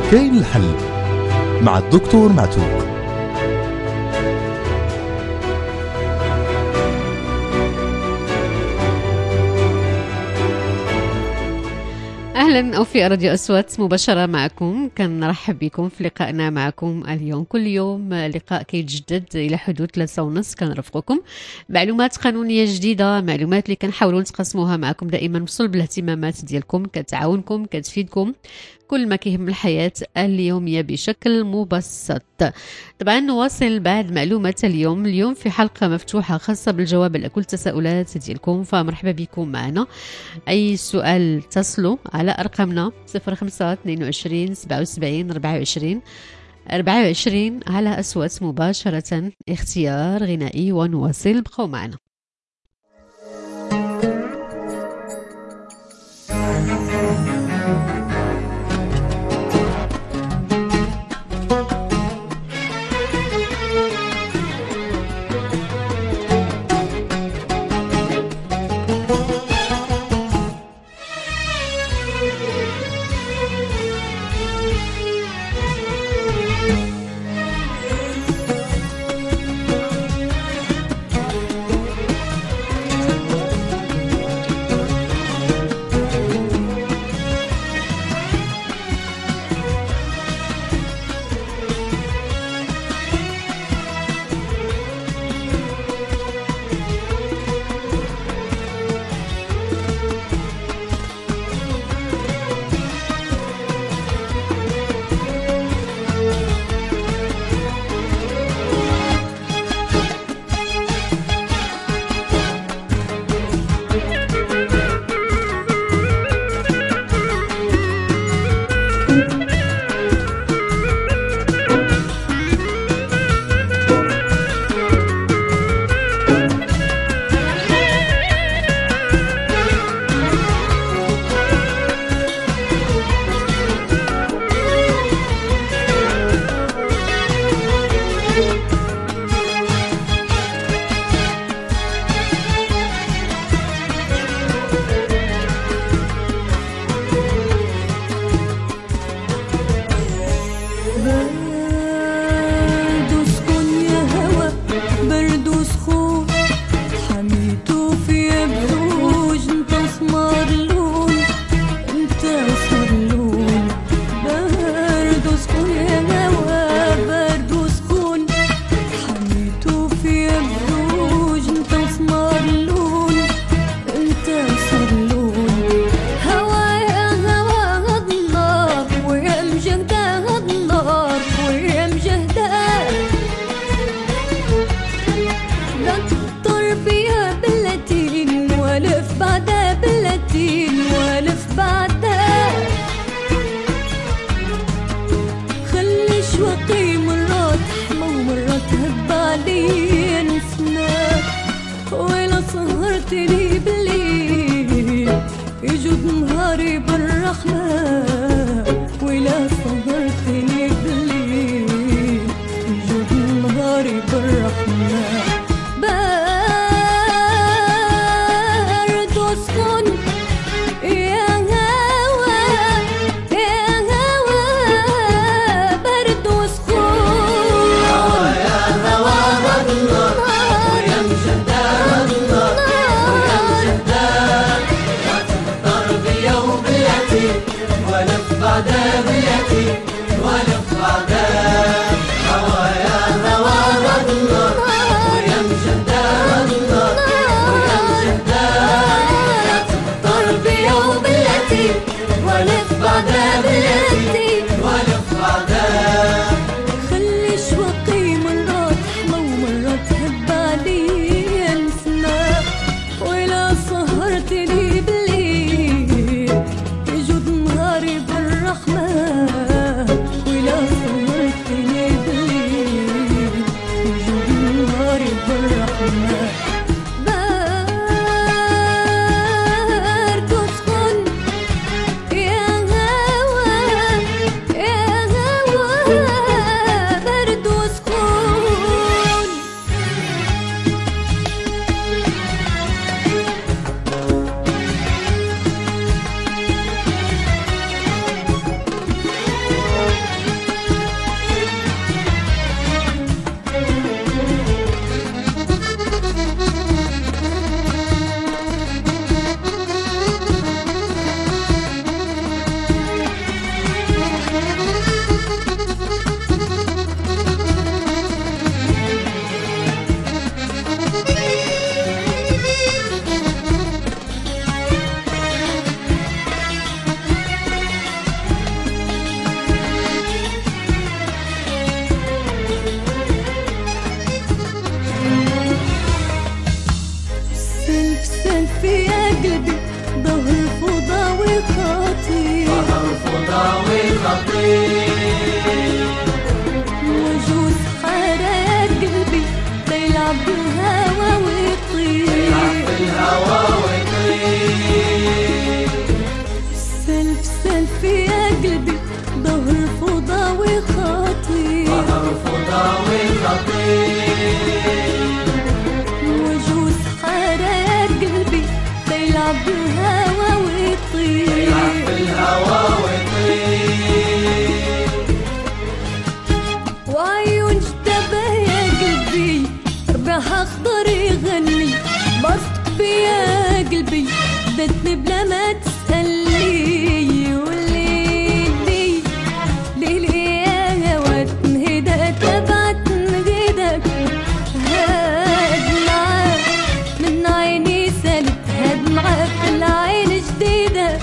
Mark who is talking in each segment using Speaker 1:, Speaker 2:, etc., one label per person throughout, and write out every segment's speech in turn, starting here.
Speaker 1: كاين الحل مع الدكتور معتوق.
Speaker 2: أهلا أوفي راديو أصوات مباشرة معكم. كنرحب بكم في لقائنا معكم اليوم. كل يوم لقاء كيتجدد إلى حدود 3:30 كنرافقكم معلومات قانونية جديدة، معلومات اللي كنحاولوا نتقاسموها معكم دائما بصلب الاهتمامات ديالكم، كتعاونكم كتفيدكم كل ما كيهم الحياة اليومية بشكل مبسط. طبعا نواصل بعد معلومات اليوم في حلقة مفتوحة خاصة بالجواب على كل التساؤلات ديالكم، فمرحبا بكم معنا. أي سؤال تصلوا على أرقامنا 05 22 77 24 على أصوات مباشرة، اختيار غنائي ونواصل. بقوا معنا.
Speaker 3: يفسد فيا قلبي ظهر فضاوي خطير وجوز حارة يا قلبي بيلعب بالهوا ويطير وعيون جدبة يا قلبي رباح اخضر يغني بسط بيا قلبي بدتني بلا ما تسألني وليلي ليلي يا هوا تنهدى تبعت نهدك هاد معاك من عيني سالت هاد معاك العين جديدة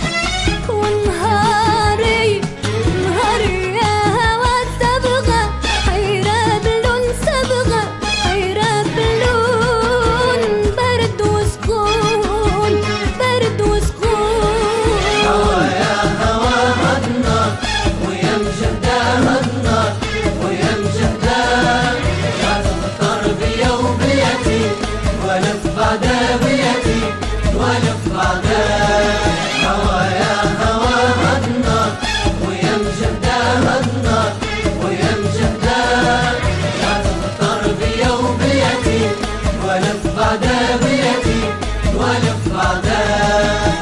Speaker 3: ونهاري نهاري يا هوا صبغة حيرة بلون صبغة حيرة بلون برد وسكون برد وسكون
Speaker 4: هوا يا هوا هالنار ويا مجهدة هالنار ويا مجهدة لا تخطر بيا وباليتيم ولا في بعدها باليتيم ولا في بعدها هوا يا هوا هالنار ويا مجهدة هالنار ويا مجهدة لا تخطر بيا وباليتيم ولا في بعدها باليتيم ولا في بعدها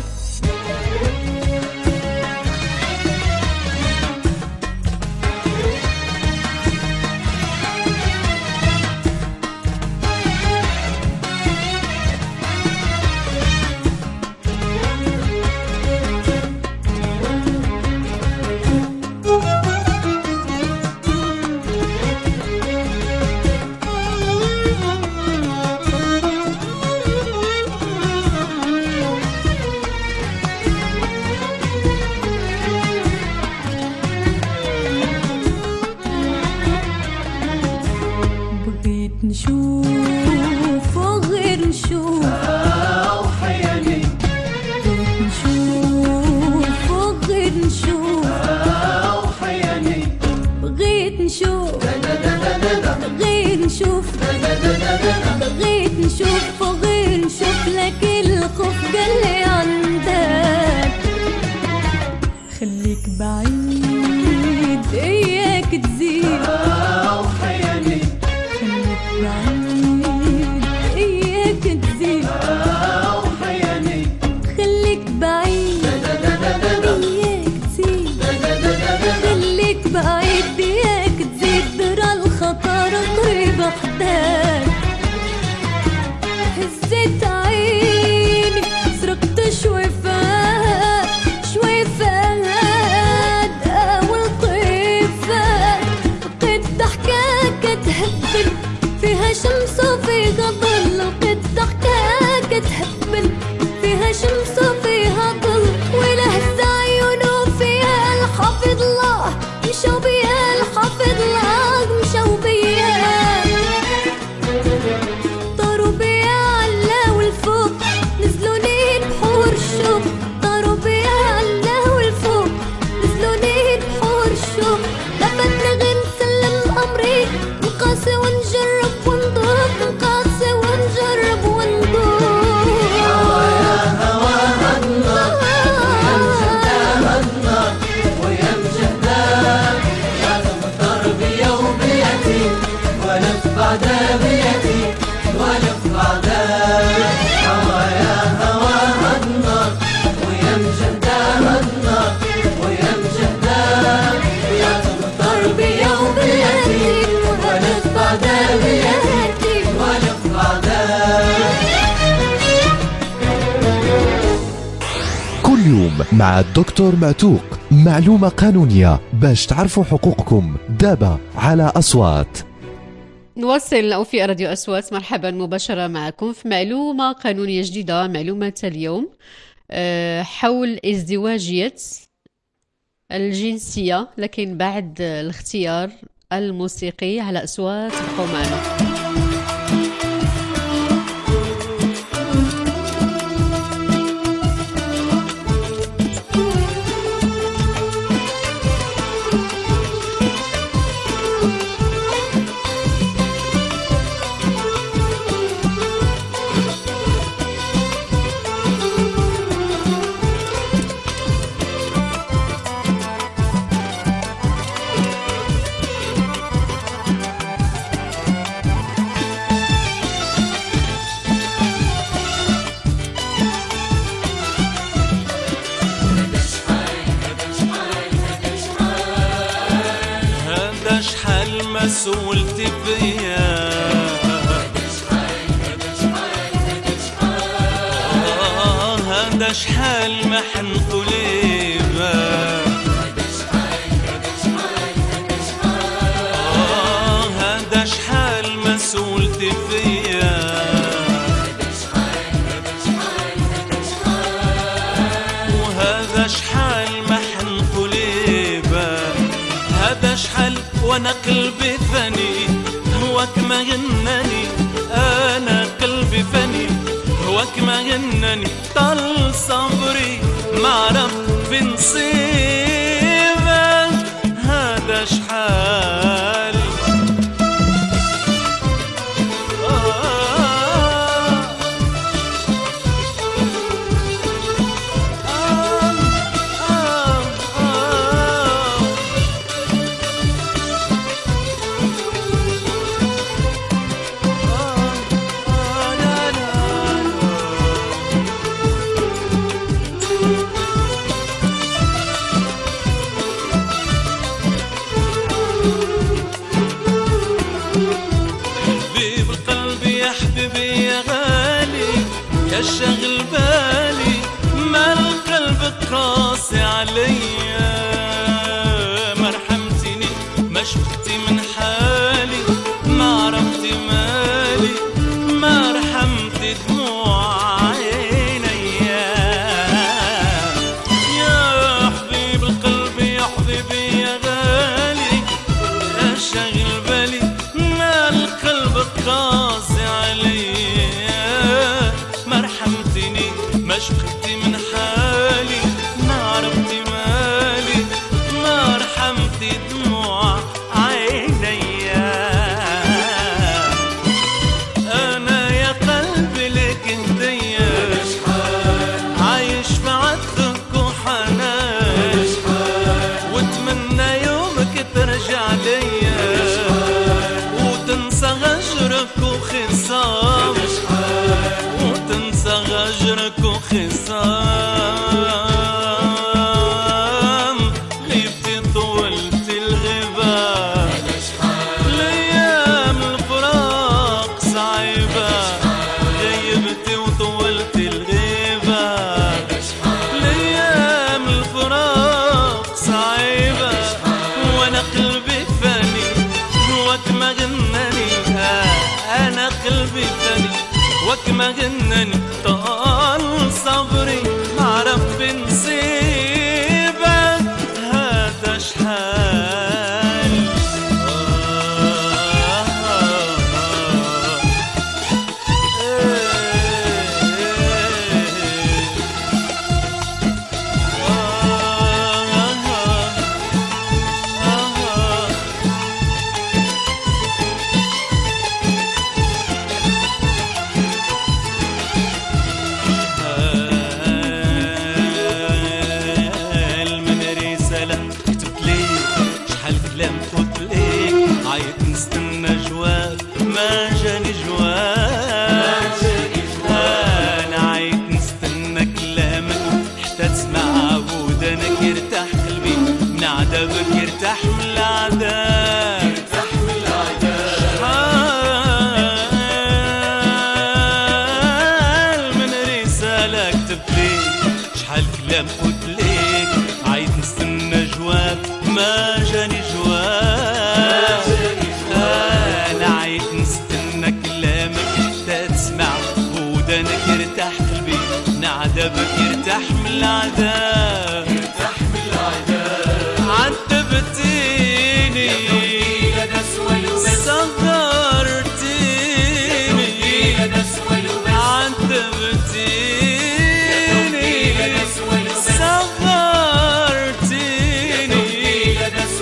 Speaker 3: بغيت نشوف وغير نشوف
Speaker 4: وحياني
Speaker 3: بغيت نشوف وغير نشوف
Speaker 4: وحياني
Speaker 3: بغيت نشوف بغيت نشوف بغيت نشوف وغير نشوف لكن الخوف قال لي عندك خليك بعيد اياك تزيد
Speaker 4: وحياني
Speaker 3: خليك بعيد اياك تزيد
Speaker 4: وحياني
Speaker 3: خليك بعيد اياك تزيد خليك بعيد اياك تزيد درى الخطر قريب حداك هزيت عيني سرقت شوي فات شوي فات اول طيفات لقيت ضحكاك تهبل فيها شمس وفيها ظل لقيت ضحكاك تهبل فيها شمس وفيها ظل ولهز عيونه فيها الحافظ الله مشوا بيها الحافظ الله مشوا بيها طاروا بيا علا والفوق نزلوني بحور الشوق طاروا بيا علا والفوق نزلوني بحور الشوق لفتني غير نسلم امري نقاسي ونجرب وندوق نقاسي ونجرب وندوق
Speaker 4: يا هوا هالنار ويا مجهدة هالنار ويا مجهدة لا تخطر بيا وباليتيم ولا في بعدها باليتيم ولا في بعدها هوا يا هوا هالنار ويا مجهدة هالنار ويا مجهدة لا تخطر بيا وباليتيم ولا في بعدها باليتيم ولا في بعدها
Speaker 1: كل يوم مع الدكتور معتوق معلومة قانونية باش تعرفوا حقوقكم دابا على أصوات.
Speaker 2: نواصل أوفي راديو أصوات، مرحبا مباشرة معكم في معلومة قانونية جديدة. معلومة اليوم حول ازدواجية الجنسية لكن بعد الاختيار الموسيقي على أصوات. ابقوا معنا.
Speaker 5: هذا شحال ما سولتي فيا، هذا شحال ما حنقولي هذا شحال ما سولتي فيا، وهذا شحال ما حنقولي هذا شحال وانا قلبي فاني هواك ما غناني، انا قلبي فاني هواك ما غناني، طال صبري ما عرف بنصيبك هذا شحال. يا شغل بالي ما القلب قاسي عليا، ما رحمتني ما شفتي من حالي، ما عرفتي مالي، ما رحمتي دموع عينيا. يا حبيب القلب يا حبيبي يا غالي، يا شغل بالي ما القلب قاسي عليا، ما رحمتني ما شفتي من حالي، ما عرفتي مالي، ما رحمتي دموع عينيا. انا يا قلبي لك هدية عايش في عطفك وحنان، واتمنى يومك ترجع ليا وتنسى غجرك وخصامك، غجرك وخصام غيبتي طولت الغيبة، الايام الفراق صعيبة، غيبتي وطولت الغيبة، الايام الفراق صعيبة، وانا قلبي فاني هواك ما غناني، انا قلبي فاني هواك ما غناني، طال صبري ما عرف بنصيبك هذا شحال. عايت نستنى جواب ما جاني جواب، انا عايت نستنى كلامك حتى تسمع ودانك، يرتاح قلبي من عذابك، يرتاح من العذاب، يرتاح من العذاب. شحال من رسالة كتبت ليك، شحال كلام قلت ليك، عايت نستنى جواب ما جاني جواب، انا عايت نستنى كلامك حتى تسمع ودانك، يرتاح قلبي من عذابك، يرتاح من العذاب، يرتاح من العذاب. عذبتيني صغرتيني، عذبتيني صغرتيني،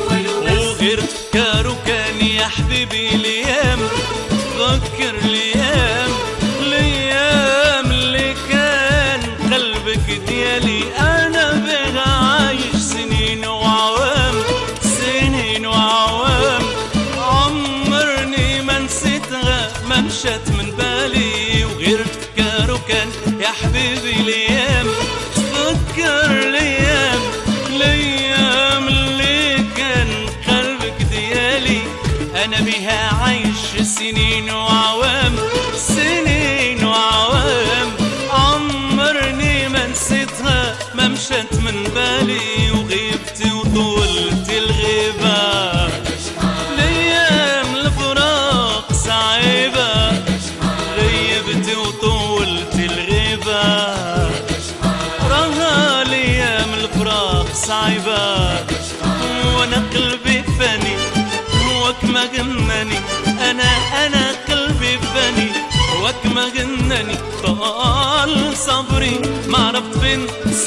Speaker 5: صعيبة وانا قلبي فاني وكما قناني انا قلبي فاني وكما قناني طال صبري ما عرفت فين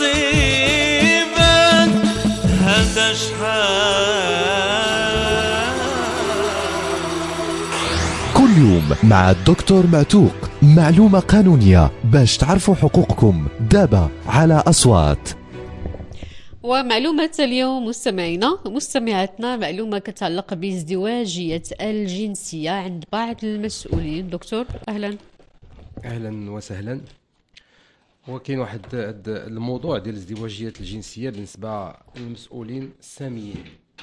Speaker 5: نصيبك هذا شحال.
Speaker 1: كل يوم مع الدكتور معتوق معلومة قانونية باش تعرفوا حقوقكم دابا على أصوات.
Speaker 2: ومعلومة اليوم مستمعينا مستمعاتنا معلومة كتعلق بازدواجية الجنسية عند بعض المسؤولين. دكتور أهلا.
Speaker 6: اهلا وسهلا. هو كاين واحد الموضوع ديال ازدواجيه الجنسيه بالنسبه للمسؤولين الساميين.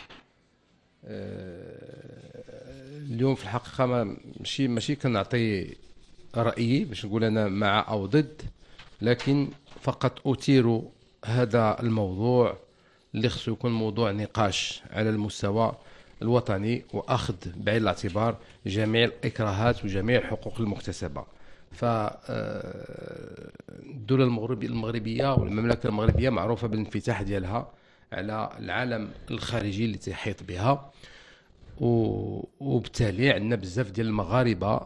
Speaker 6: اليوم في الحقيقه ماشي كنعطي رايي باش نقول انا مع او ضد، لكن فقط اثير هذا الموضوع اللي خصو يكون موضوع نقاش على المستوى الوطني واخذ بعين الاعتبار جميع الاكراهات وجميع الحقوق المكتسبه. فالدولة المغربية والمملكة المغربية معروفة بالانفتاح ديالها على العالم الخارجي اللي تحيط بها، وبالتالي عندنا بزاف ديال المغاربة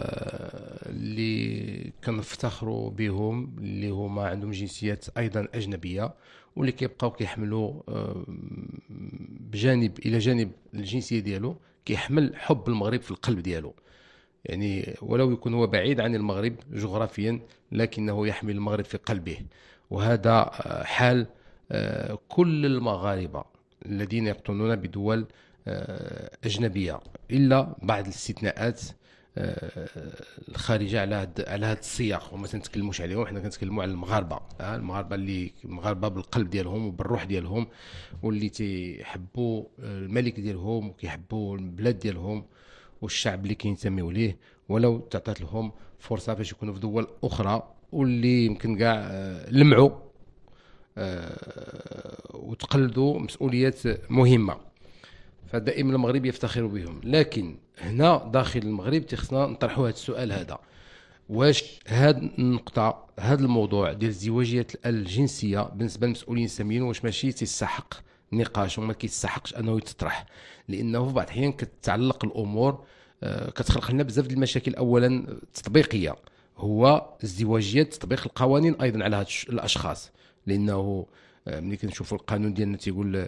Speaker 6: اللي كنفتخروا بهم اللي هما عندهم جنسيات أيضا أجنبية واللي كيبقاو كيحملوا بجانب إلى جانب الجنسية ديالو كيحمل حب المغرب في القلب ديالو، يعني ولو يكون هو بعيد عن المغرب جغرافيا لكنه يحمل المغرب في قلبه. وهذا حال كل المغاربة الذين يقطنون بدول أجنبية إلا بعض الاستثناءات الخارجة على هذا السياق وما تنتكلموش عليهم. حنا كنتكلموا على المغاربة، المغاربة اللي مغاربة بالقلب ديالهم وبالروح ديالهم واللي تيحبوا الملك ديالهم وكيحبوا البلاد ديالهم والشعب اللي كينتميوا ليه، ولو تعطات لهم فرصه باش يكونوا في دول اخرى واللي يمكن كاع لمعوا وتقلدوا مسؤوليات مهمه. فدائما المغرب يفتخر بهم، لكن هنا داخل المغرب تخصنا نطرحوا هذا السؤال هذا: واش هاد النقطه هذا الموضوع ديال ازدواجيه الجنسيه بالنسبه للمسؤولين الساميين واش ماشي تستحق نقاش وما كيستحقش انه يتطرح؟ لانه في بعض الاحيان كتعلق الامور كتخلق لنا بزاف ديال المشاكل. اولا تطبيقيه، هو ازدواجيه تطبيق القوانين ايضا على هاد الاشخاص، لانه ملي كنشوفوا القانون ديالنا تيقول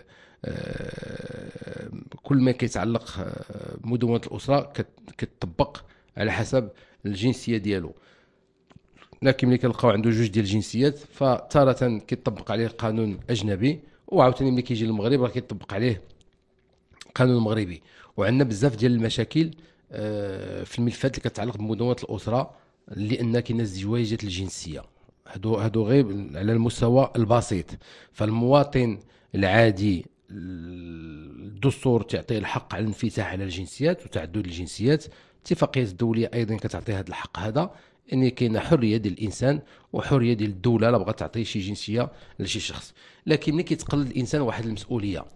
Speaker 6: كل ما كيتعلق بمدونة الاسره كتطبق على حسب الجنسيه ديالو، لكن ملي كنلقاو عنده جوج ديال الجنسيات فتاره كيطبق عليه قانون اجنبي، وعاوتاني ملي كيجي للمغرب راه كيطبق عليه قانون مغربي. وعندنا بزاف ديال المشاكل في الملفات اللي كتعلق بمدونة الاسره لان كاين ازدواجيه الجنسيه. هادو غير على المستوى البسيط. فالمواطن العادي الدستور تعطيه الحق على الانفتاح على الجنسيات وتعدد الجنسيات، الاتفاقيات الدوليه ايضا كتعطي هذا الحق هذا، ان كاينه حريه ديال الانسان وحريه ديال الدوله لا بغات تعطي شي جنسيه لشي شخص. لكن ملي كيتقلد الانسان واحد المسؤوليه،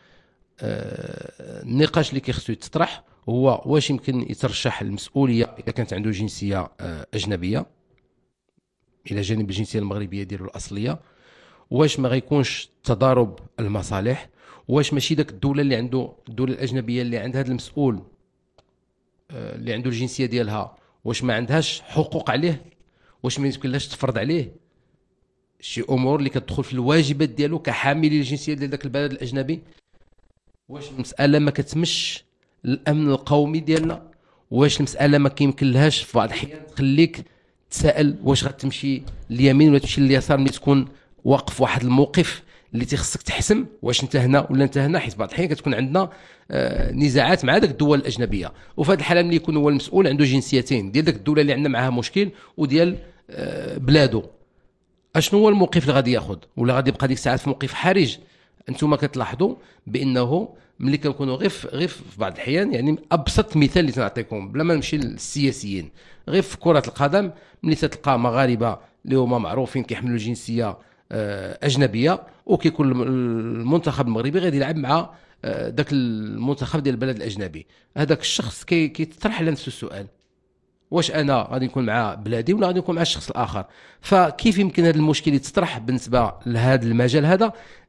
Speaker 6: النقاش اللي كيخصو يتطرح هو واش يمكن يترشح المسؤوليه اذا كانت عنده جنسيه اجنبيه الى جانب الجنسيه المغربيه ديالو الاصليه، واش ما غيكونش تضارب المصالح، واش ماشي داك الدوله اللي عنده الدوله الاجنبيه اللي عند هذا المسؤول اللي عنده الجنسيه ديالها واش ما عندهاش حقوق عليه، واش ما يمكنلهاش تفرض عليه شي امور اللي كتدخل في الواجبات ديالو كحامل الجنسيه ديال داك البلد الاجنبي. واش المساله ما كتمش الامن القومي ديالنا، واش المساله ما كيمكنلهاش في بعض الاحيان تخليك تسائل واش غتمشي اليمين ولا تمشي لليسار ملي تكون واقف واحد الموقف اللي تيخصك تحسم واش انت هنا ولا انت هنا، حيت بعض الاحيان كتكون عندنا نزاعات مع داك الدول الاجنبيه. وفي هذه الحاله ملي يكون هو المسؤول عنده جنسيتين ديال داك الدوله اللي عندنا معها مشكل وديال بلادو، اشنو هو الموقف اللي غادي ياخذ؟ ولا غادي يبقى ديك الساعات في موقف حرج؟ انتم كتلاحظوا بانه ملي كنكونوا غير في بعض الاحيان، يعني ابسط مثال اللي تنعطيكم بلا ما نمشي للسياسيين، غير في كره القدم ملي تلقى مغاربه اللي هما معروفين كيحملوا جنسيه اجنبيه وكيكون المنتخب المغربي غادي يلعب مع داك المنتخب ديال البلد الاجنبي، هذاك الشخص كيطرح على نفسه السؤال: واش انا غادي نكون مع بلادي ولا غادي نكون مع الشخص الاخر؟ فكيف يمكن هذا المشكل يتطرح بالنسبه لهذا المجال هذا؟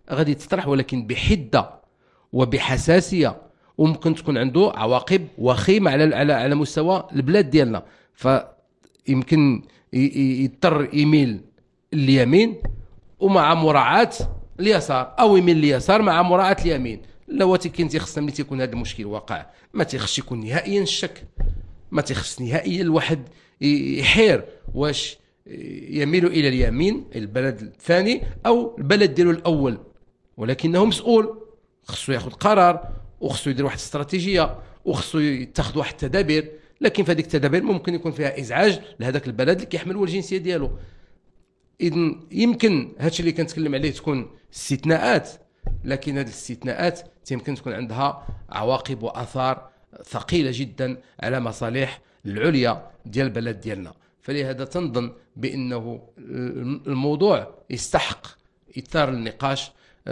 Speaker 6: غادي تطرح، ولكن بحده وبحساسيه، وممكن تكون عنده عواقب وخيمه على مستوى البلاد ديالنا. فيمكن يضطر يميل اليمين ومع مراعاه اليسار، او يميل اليسار مع مراعاه اليمين. لواتي كاين تيخصنا ملي تيكون هذا المشكل واقع، ما تيخصش يكون نهائيا الشك، ما تيخص نهائيا الواحد يحير واش يميل الى اليمين البلد الثاني او البلد ديالو الاول، ولكنه مسؤول، خصو ياخذ قرار وخصو يدير واحد الاستراتيجيه وخصو يتخذ واحد التدابير. لكن في هذيك التدابير ممكن يكون فيها ازعاج لهذاك البلد اللي كيحمل هو الجنسيه ديالو. اذا يمكن هادشي اللي كنتكلم عليه تكون استثناءات، لكن هذه الاستثناءات يمكن تكون عندها عواقب واثار ثقيله جدا على مصالح العليا ديال البلد ديالنا. فلهذا تنظن بانه الموضوع يستحق اثار النقاش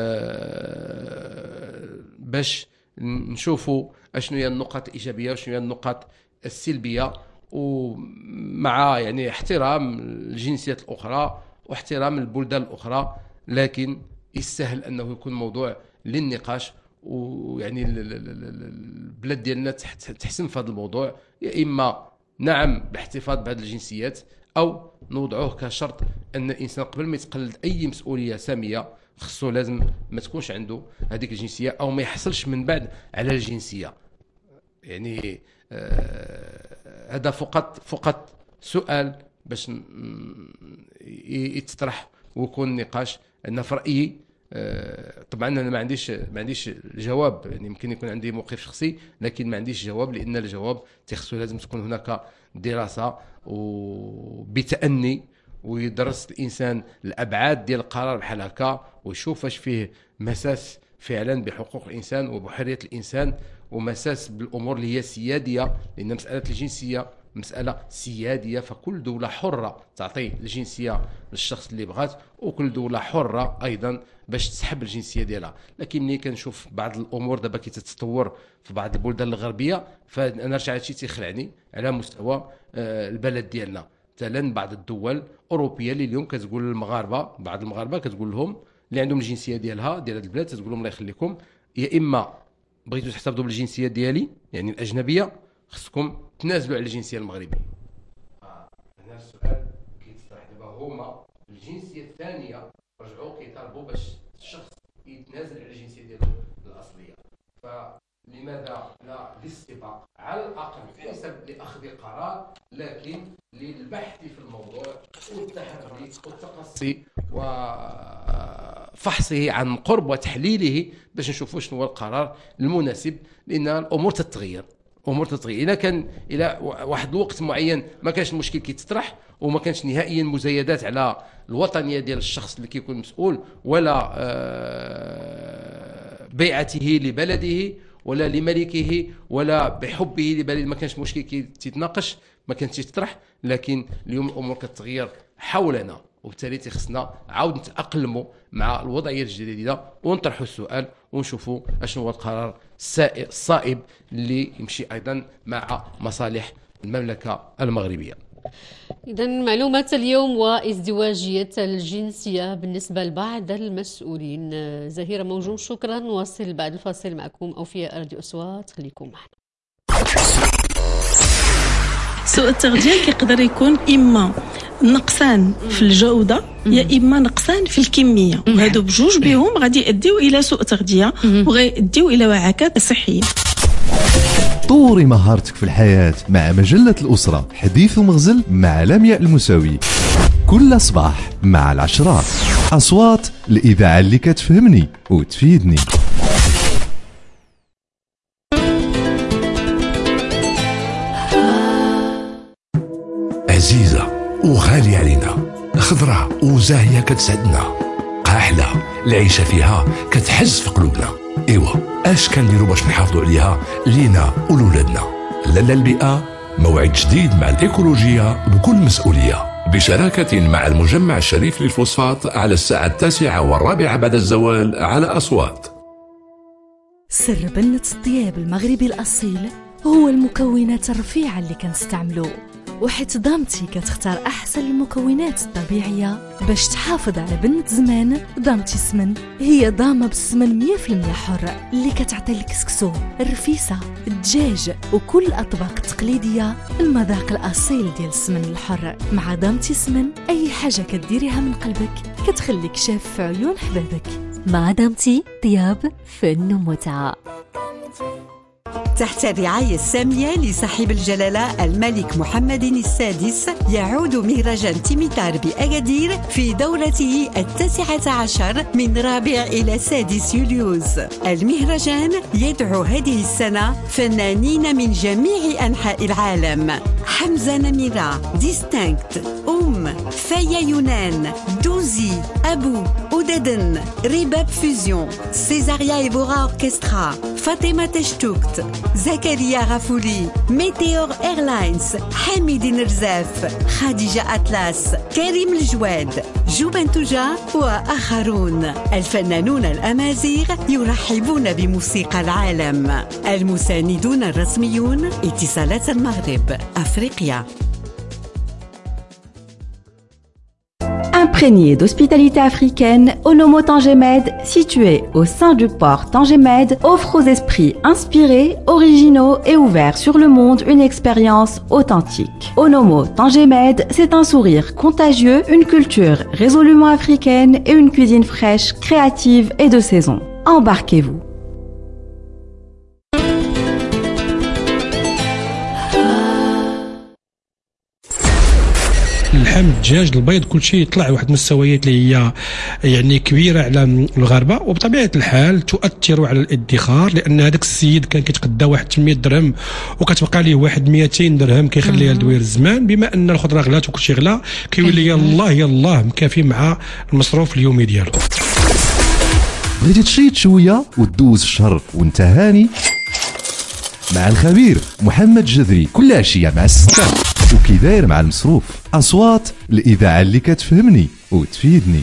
Speaker 6: باش نشوفوا اشنو هي النقاط الايجابيه وشنو هي النقاط السلبيه، ومع يعني احترام الجنسيات الاخرى واحترام البلدان الاخرى، لكن يستاهل انه يكون موضوع للنقاش. ويعني البلاد ديالنا تحسن في هذا الموضوع، يا اما نعم بالاحتفاظ بهذه الجنسيات او نوضعوه كشرط ان الانسان قبل ما يتقلد اي مسؤوليه ساميه خصو لازم ما تكونش عنده هذيك الجنسيه او ما يحصلش من بعد على الجنسيه. يعني هذا فقط سؤال باش يتطرح ويكون نقاش. انا في رايي طبعا انا ما عنديش الجواب، يعني يمكن يكون عندي موقف شخصي لكن ما عنديش جواب، لان الجواب تخصو لازم تكون هناك دراسه وبتأني، ويدرس الانسان الابعاد ديال القرار بحال هكا ويشوف واش فيه مساس فعلا بحقوق الانسان وبحريه الانسان ومساس بالامور اللي هي سياديه، لان مساله الجنسيه مساله سياديه، فكل دوله حره تعطي الجنسيه للشخص اللي بغات، وكل دوله حره ايضا باش تسحب الجنسيه ديالها. لكن ملي كنشوف بعض الامور دابا كتتطور في بعض البلدان الغربيه، فانا رجع هادشي تيخلعني على مستوى البلد ديالنا. مثلا بعض الدول الاوروبيه اللي اليوم كتقول للمغاربه، بعض المغاربه كتقول لهم اللي عندهم الجنسيه ديالها ديال هذه البلاد، تقول لهم الله يخليكم يا اما بغيتوا تحتفظوا بالجنسيه ديالي يعني الاجنبيه خصكم تنازلوا على الجنسيه المغربيه. هنا السؤال كيتطرح دابا، هما الجنسيه الثانيه رجعوا كيطالبوا باش الشخص يتنازل على الجنسيه ديالو الاصليه، فلماذا لا الاستباق على الاقل ليس لاخذ قرار لكن للبحث في الموضوع والتحري والتقصي وفحصه عن قرب وتحليله باش نشوفوا شنو هو القرار المناسب، لان الامور تتغير. اذا كان الى واحد الوقت معين ما كانش المشكل كيتطرح وما كانش نهائيا مزايدات على الوطنيه ديال الشخص اللي كيكون مسؤول ولا بيعته لبلده ولا لملكه ولا بحبه لبلده، ما كانش مشكل كيتناقش، ما كانش يتطرح. لكن اليوم الامور كتغير حولنا، وبالتالي خصنا عاود نتاقلموا مع الوضعيه الجديده ونطرحوا السؤال ونشوفوا اشنو هو القرار الصائب اللي يمشي ايضا مع مصالح المملكه المغربيه.
Speaker 2: إذا معلومات اليوم وازدواجية الجنسية بالنسبة لبعض المسؤولين. زهيرة موجوم، شكرا. نواصل بعد الفاصل معكم أوفياء راديو أصوات، خليكم معنا.
Speaker 7: سوء التغذية كيقدر يكون إما نقصان في الجودة يا إما نقصان في الكمية، وهادو بجوج بهم غادي يؤديو إلى سوء تغذية وغيؤديو إلى وعكات صحية.
Speaker 1: طوري مهارتك في الحياة مع مجلة الأسرة، حديث ومغزل مع لمياء المساوي، كل صباح مع العشرات. أصوات الإذاعة اللي كتفهمني وتفيدني.
Speaker 8: عزيزة وغالية علينا، خضرة وزاهية كتسعدنا، قاحلة العيشة فيها كتحز في قلوبنا. ايوا اش كنديروا باش نحافظوا عليها لينا ولولادنا؟ لالا البيئة موعد جديد مع الإيكولوجية بكل مسؤولية، بشراكة مع المجمع الشريف للفوسفات على الساعة 9:15 بعد الزوال على أصوات.
Speaker 9: سر بنة الطياب المغربي الأصيل هو المكونات الرفيعة اللي كنستعملو، وحيت دامتي كتختار احسن المكونات الطبيعيه باش تحافظ على بنة زمان. دامتي سمن هي دامه بالسمن 100% حر اللي كتعطي الكسكسو، الرفيسه، الدجاج وكل الاطباق التقليديه المذاق الاصيل ديال السمن الحر. مع دامتي سمن اي حاجه كديريها من قلبك كتخليك شاف في عيون حبابك.
Speaker 10: مع دامتي طياب فن ومتعه.
Speaker 11: تحت الرعاية السامية لصاحب الجلالة الملك محمد السادس يعود مهرجان تيميتار بأكادير في دورته 19 من رابع إلى 6 يوليوز. المهرجان يدعو هذه السنة فنانين من جميع أنحاء العالم: حمزة نميرة، ديستانكت، فايا يونان، دوزي، أبو، أوددن، ريباب فيزيون، سيزاريا إيبورا أوركسترا، فاطمة تشتوكت، زكريا غفولي، ميتيور إيرلاينز، حميد نرزاف، خديجة أطلس، كريم الجواد، جوبان توجا وآخرون. الفنانون الأمازيغ يرحبون بموسيقى العالم. المساندون الرسميون: اتصالات المغرب، أفريقيا.
Speaker 12: Imprégné d'hospitalité africaine, Onomo Tangemed, situé au sein du port Tangemed, offre aux esprits inspirés, originaux et ouverts sur le monde une expérience authentique. Onomo Tangemed, c'est un sourire contagieux, une culture résolument africaine et une cuisine fraîche, créative et de saison. Embarquez-vous.
Speaker 13: اللحم، الدجاج، البيض، كل شيء يطلع واحد المستويات اللي هي يعني كبيره على الغربه، وبطبيعه الحال تؤثر على الادخار، لان هذاك السيد كان كيتقدى واحد 800 درهم وكتبقى ليه واحد 200 درهم كيخليها لدوير الزمان. بما ان الخضره غلات وكل شيء غلا كيولي يلاه مكافي مع المصروف اليومي ديالو.
Speaker 1: بغيتي تشيط شويه وتدوز الشهر وانت هاني مع الخبير محمد جذري كل عشيه مع 6 وكي داير مع المصروف. اصوات الاذاعه اللي كتفهمني وتفيدني.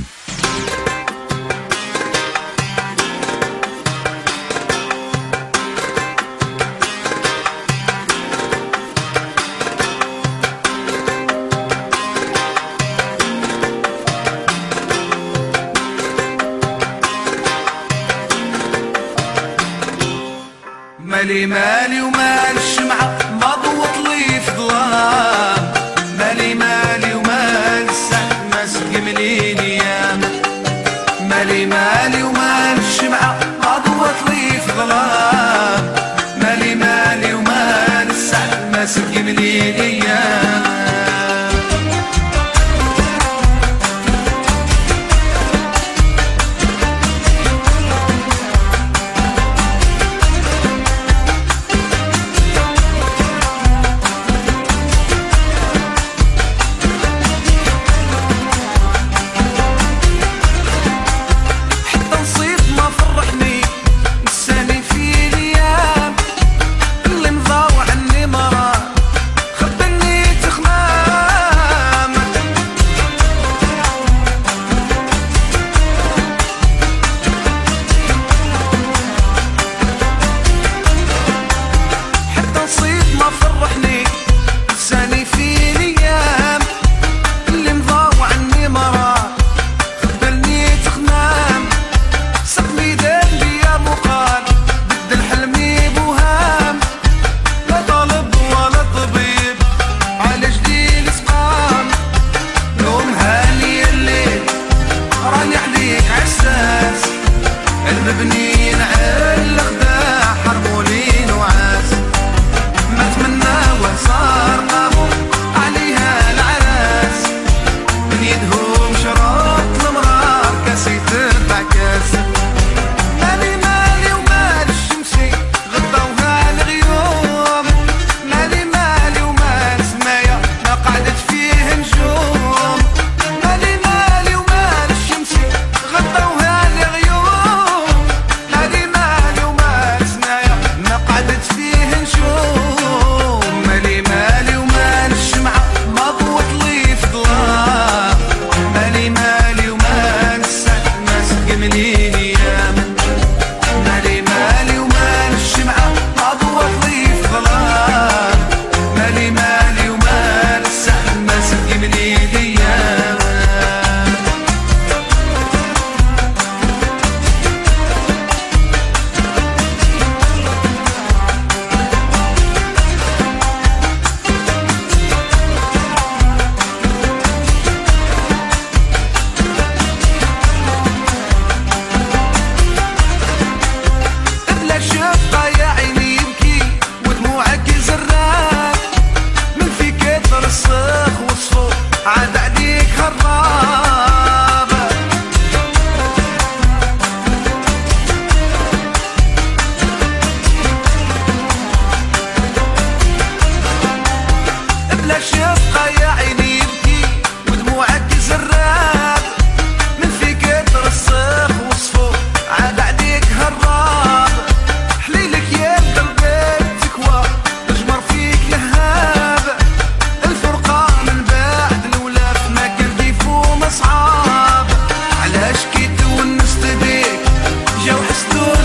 Speaker 4: مالي مالي ومال الشمعة مضوط لي في ظلام، مالي مالي ومال السعد ماسك منين ايام، مالي مالي ومال الشمعة مضوط لي في ظلام، مالي مالي ومال السعد ماسك منين ايام.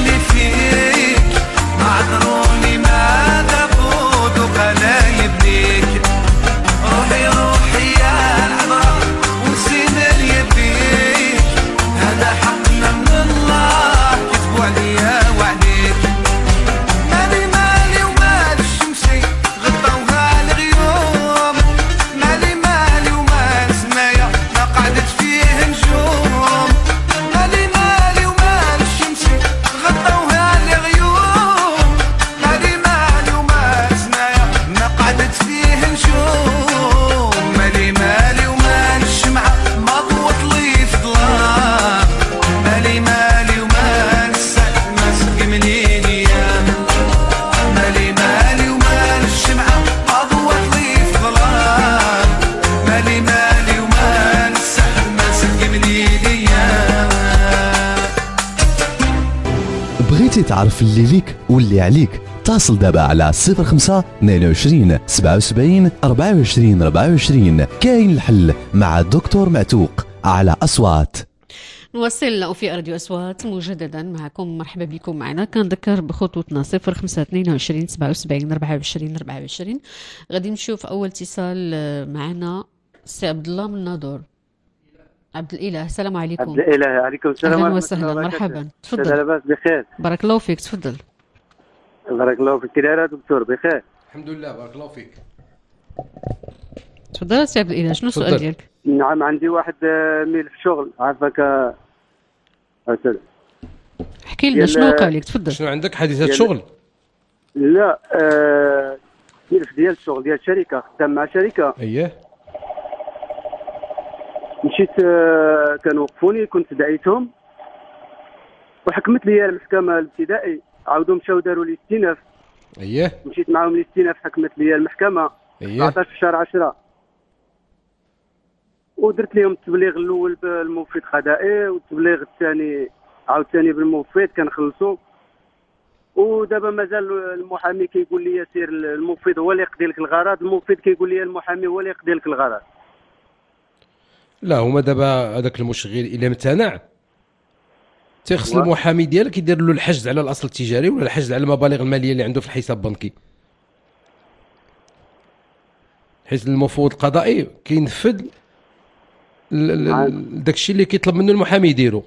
Speaker 4: اللي فيك معذروني ما تفوت وقلا يبنيك روحي روحي يا العذراء ونسينا اللي يبيك هذا حقنا من الله كتبوا عليا وعليك مالي مالي ومال الشمسي غطوها الغيوم مالي مالي ومال سمايا ما قعدت فيه نجوم مالي مالي ومال الشمسي غطوها الغيوم مالي مالي ومال سمايا ما قعدت فيه نجوم مالي مالي ومال الشمعة ما ضوت لي في ظلام مالي مالي ومال السعد ما سقمني ايام مالي مالي ومال الشمعة ما ضوت لي في ظلام مالي مالي ومال السعد ما سقمني ايام
Speaker 1: بغيتي تعرف اللي ليك واللي عليك اتصل دابا على 05 22 77 24 24. كاين الحل مع الدكتور معتوق على أصوات.
Speaker 2: نواصل في راديو أصوات مجددا معكم. مرحبا بكم معنا. كنذكر بخطوتنا 05 22 77 24 24. غادي نشوف أول اتصال معنا سي عبد الله من ناظور. عبد الإله، السلام عليكم.
Speaker 14: عبد الإله، عليكم السلام.
Speaker 2: أهلا وسهلا، مرحبا. تفضل.
Speaker 14: لاباس بخير؟
Speaker 2: بارك الله فيك، تفضل.
Speaker 14: بارك الله فيك. كي داير دكتور؟ بخير
Speaker 6: الحمد لله، بارك الله فيك.
Speaker 2: تفضل سي عبد الإله، شنو السؤال ديالك؟
Speaker 14: نعم، عندي واحد ميل في الشغل، عافاك أستاذ.
Speaker 2: احكي لنا شنو وقع لك، تفضل.
Speaker 6: شنو عندك حادثة شغل؟
Speaker 14: لا، ملف ديال الشغل ديال شركة، خدام مع شركة.
Speaker 6: اييه.
Speaker 14: مشيت كانوا وقفوني، كنت دعيتهم وحكمت لي المحكمة الابتدائي، عاودوا مشاو داروا لي استئناف.
Speaker 6: اييه.
Speaker 14: مشيت معاهم الاستئناف، حكمت لي المحكمة.
Speaker 6: اييه.
Speaker 14: 19 في شهر 10 ودرت لهم التبليغ الاول بالمفيد قضائي والتبليغ الثاني عاوتاني بالمفيد كنخلصوا. ودابا مازال المحامي كيقول لي سير المفيد هو اللي يقضي لك الغرض، المفيد كيقول لي المحامي هو اللي يقضي لك الغرض.
Speaker 6: لا، هما دابا هذاك المشغل الا امتنع تيخص المحامي ديالك يدير له الحجز على الاصل التجاري ولا الحجز على المبالغ الماليه اللي عنده في الحساب البنكي، حيث المفوض القضائي كينفذ داكشي اللي كيطلب منه المحامي يديرو.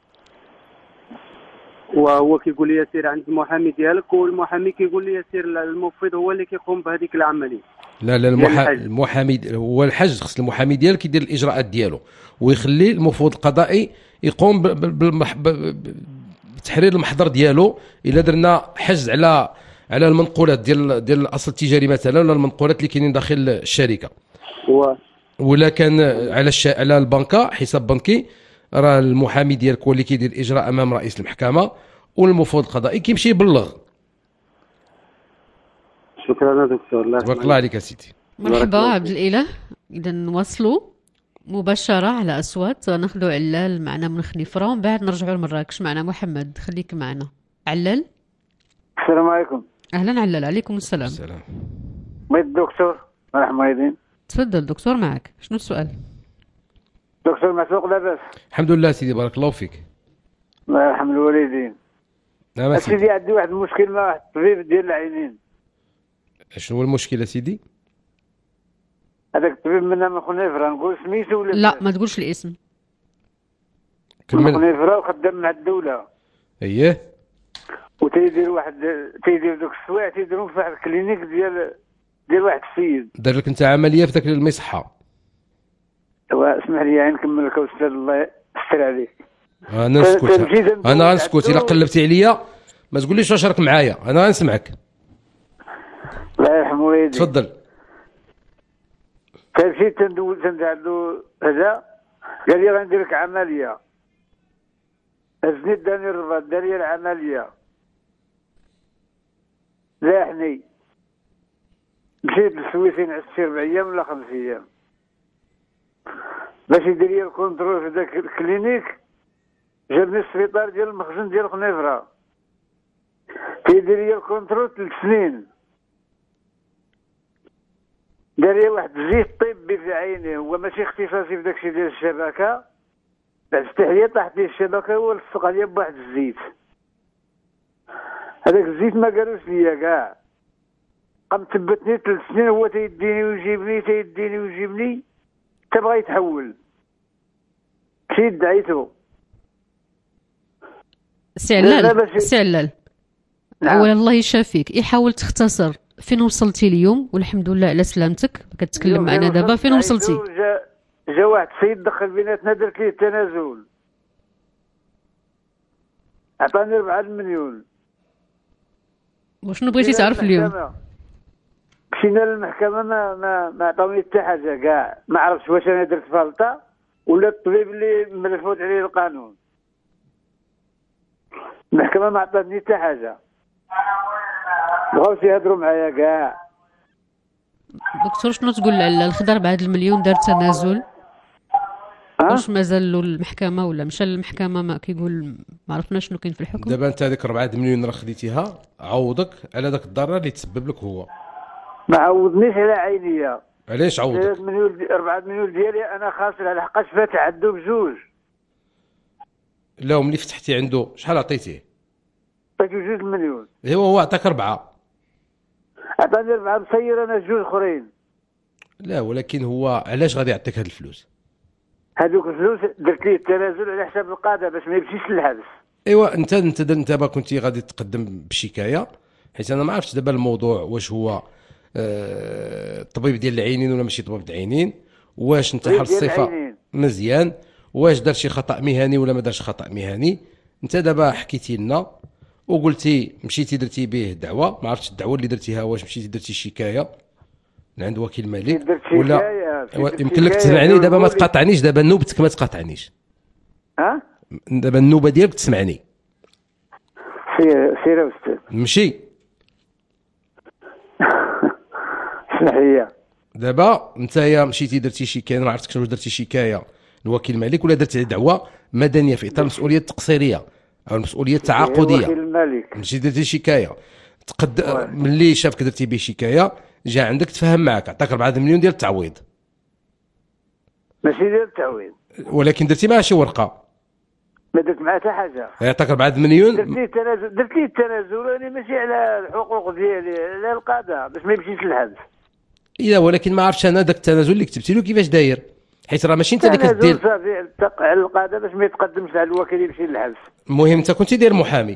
Speaker 14: وهو كيقول لي سير عند المحامي ديالك، والمحامي كيقول لي سير المفوض هو اللي كيقوم بهذيك العمليه.
Speaker 6: لا المحامي هو الحجز، خص المحامي ديالك يدير الاجراءات ديالو ويخلي المفوض القضائي يقوم بتحرير المحضر ديالو. الا درنا حجز على المنقولات ديال الاصل التجاري مثلا، ولا المنقولات اللي كاينين داخل الشركه، ولا كان على البنكه حساب بنكي، راه المحامي ديالك هو اللي كيدير الاجراء امام رئيس المحكمه، والمفوض القضائي كيمشي يبلغ.
Speaker 14: شكرا دكتور.
Speaker 6: بارك الله عليك سيدي.
Speaker 2: مرحبا عبد الإله. اذا نواصلوا مباشره على أصوات. ناخذوا علال معنا من خنيفره ومن بعد نرجعوا لمراكش. معنا محمد، خليك معنا. علال،
Speaker 15: السلام عليكم.
Speaker 2: اهلا علال. عليكم السلام.
Speaker 6: السلام.
Speaker 15: بغيت الدكتور مرحبا يدين.
Speaker 2: تفضل دكتور، معك. شنو السؤال؟
Speaker 15: دكتور معتوق، لاباس؟
Speaker 6: الحمد لله سيدي، بارك الله فيك.
Speaker 15: الله يرحم الوالدين.
Speaker 6: نعم
Speaker 15: سيدي، عندي واحد المشكل مع واحد الطبيب ديال العينين.
Speaker 6: شنو هو المشكل سيدي؟
Speaker 15: هذاك الطبيب من خنيفره، نقول سميتو ولا
Speaker 2: لا ما تقولش الاسم.
Speaker 15: من خنيفره وخدام مع الدوله.
Speaker 6: اييه.
Speaker 15: تيدير دوك السوايع تيديرهم في واحد الكلينيك ديال واحد السيد.
Speaker 6: دار لك انت عمليه في ذاك المصحه؟
Speaker 15: اسمح لي نكمل لك استاذ، الله يستر عليك.
Speaker 6: انا غنسكت. الا قلبتي عليا ما تقوليش واش راك معايا، انا غنسمعك.
Speaker 15: الله يرحم والديك.
Speaker 6: تفضل.
Speaker 15: مشيت تندوز عنده هذا، قال لي غندير لك عمليه. هزني داني الرباط، دار لي العمليه، لاحني. مشيت للسويسين، عشت شي 4 ايام ولا 5 ايام باش يدير لي الكونترول في ذاك الكلينيك. جابني السبيطار ديال المخزن ديال خنيفره، كيدير لي الكونترول 3 سنين. دار لي واحد الزيت طبي في عيني، هو ماشي اختصاصي في داكشي ديال الشبكه. بعد التحليه طاحت لي الشبكه ولصق عليا بواحد الزيت. هذاك الزيت ما قالوش ليا كاع، قام ثبتني 3 سنين هو تيديني ويجيبني تيديني ويجيبني حتى بغا يتحول. مشيت دعيتو
Speaker 2: سي علال
Speaker 15: نعم.
Speaker 2: اولا الله يشافيك، يحاول تختصر فين وصلتي اليوم، والحمد لله على سلامتك. كتكلم معنا دابا فين وصلتي؟
Speaker 15: جا واحد السيد دخل بيناتنا درت ليه التنازل، عطاني 4 مليون.
Speaker 2: وشنو بغيتي تعرف اليوم؟
Speaker 15: مشينا للمحكمة ما عطاوني حتى حاجة كاع، ما عرفتش واش انا درت فالطة ولا الطبيب اللي ملفوت عليه القانون. المحكمة ما عطاتني حتى حاجة، بغاوش يهضروا معايا كاع.
Speaker 2: دكتور شنو تقول على الخضر بعد المليون دار تنازل؟ واش مازال له المحكمة ولا مشى للمحكمة؟ ما كيقول ما عرفنا شنو كاين في الحكم.
Speaker 6: دابا انت هذيك 4 مليون راه خديتيها، عوضك على داك الضرر اللي تسبب لك هو.
Speaker 15: ما عوضنيش على عينيا.
Speaker 6: علاش عوضك؟
Speaker 15: 4 مليون ديالي انا خاسر على حقاش فاتح عنده بجوج.
Speaker 6: لا ملي فتحتي عنده شحال عطيتيه؟
Speaker 15: عطيتو 2 مليون.
Speaker 6: ايوا هو عطاك 4.
Speaker 15: عطاني 4 مسير انا 2 اخرين.
Speaker 6: لا ولكن هو علاش غادي يعطيك هاد الفلوس؟
Speaker 15: هذوك الفلوس درت ليه التنازل على حساب القاضي باش ما يمشيش للحبس.
Speaker 6: ايوا انت دابا كنتي غادي تقدم بشكايه، حيت انا ما عرفتش دابا الموضوع واش هو الطبيب ديال العينين ولا ماشي طبيب العينين، واش انت حال الصفه مزيان، واش دار شي خطا مهني ولا ما دارش خطا مهني. انت دابا حكيتي لنا وقلتي مشيتي درتي به دعوه، ما عرفتش الدعوه اللي درتيها واش مشيتي درتي شكايه عند وكيل مالي ولا يمكن لك تسمعني. دابا ما تقاطعنيش، دابا نوبتك ما تقاطعنيش.
Speaker 15: ها
Speaker 6: دابا النوبه ديالك تسمعني.
Speaker 15: سير استاذ
Speaker 6: مشي
Speaker 15: اسمح لي.
Speaker 6: دابا نتايا مشيتي درتي شكايه، ما عرفتكش واش درتي شكايه لوكيل مالك ولا درتي دعوه مدنيه في اطار المسؤوليه التقصيريه او المسؤوليه التعاقديه.
Speaker 15: وكيل الملك
Speaker 6: مشيتي درتي شكايه، ملي شافك درتي به شكايه جا عندك تفاهم معك، عطاك 4 مليون ديال التعويض.
Speaker 15: ماشي ديال التعويض،
Speaker 6: ولكن درتي معاه شي ورقه؟
Speaker 15: ما درت معاه حتى حاجه.
Speaker 6: يعطاك 4 مليون.
Speaker 15: درت ليه التنازل انا ماشي على الحقوق ديالي، على القضاء باش ما يمشيش للحبس.
Speaker 6: الا ولكن ما عرفتش انا داك التنازل اللي كتبتي له كيفاش داير، حيت راه ماشي انت اللي كدير.
Speaker 15: صافي على القضاء باش ما يتقدمش على الوكيل يمشي للحبس.
Speaker 6: المهم انت كنتي داير محامي.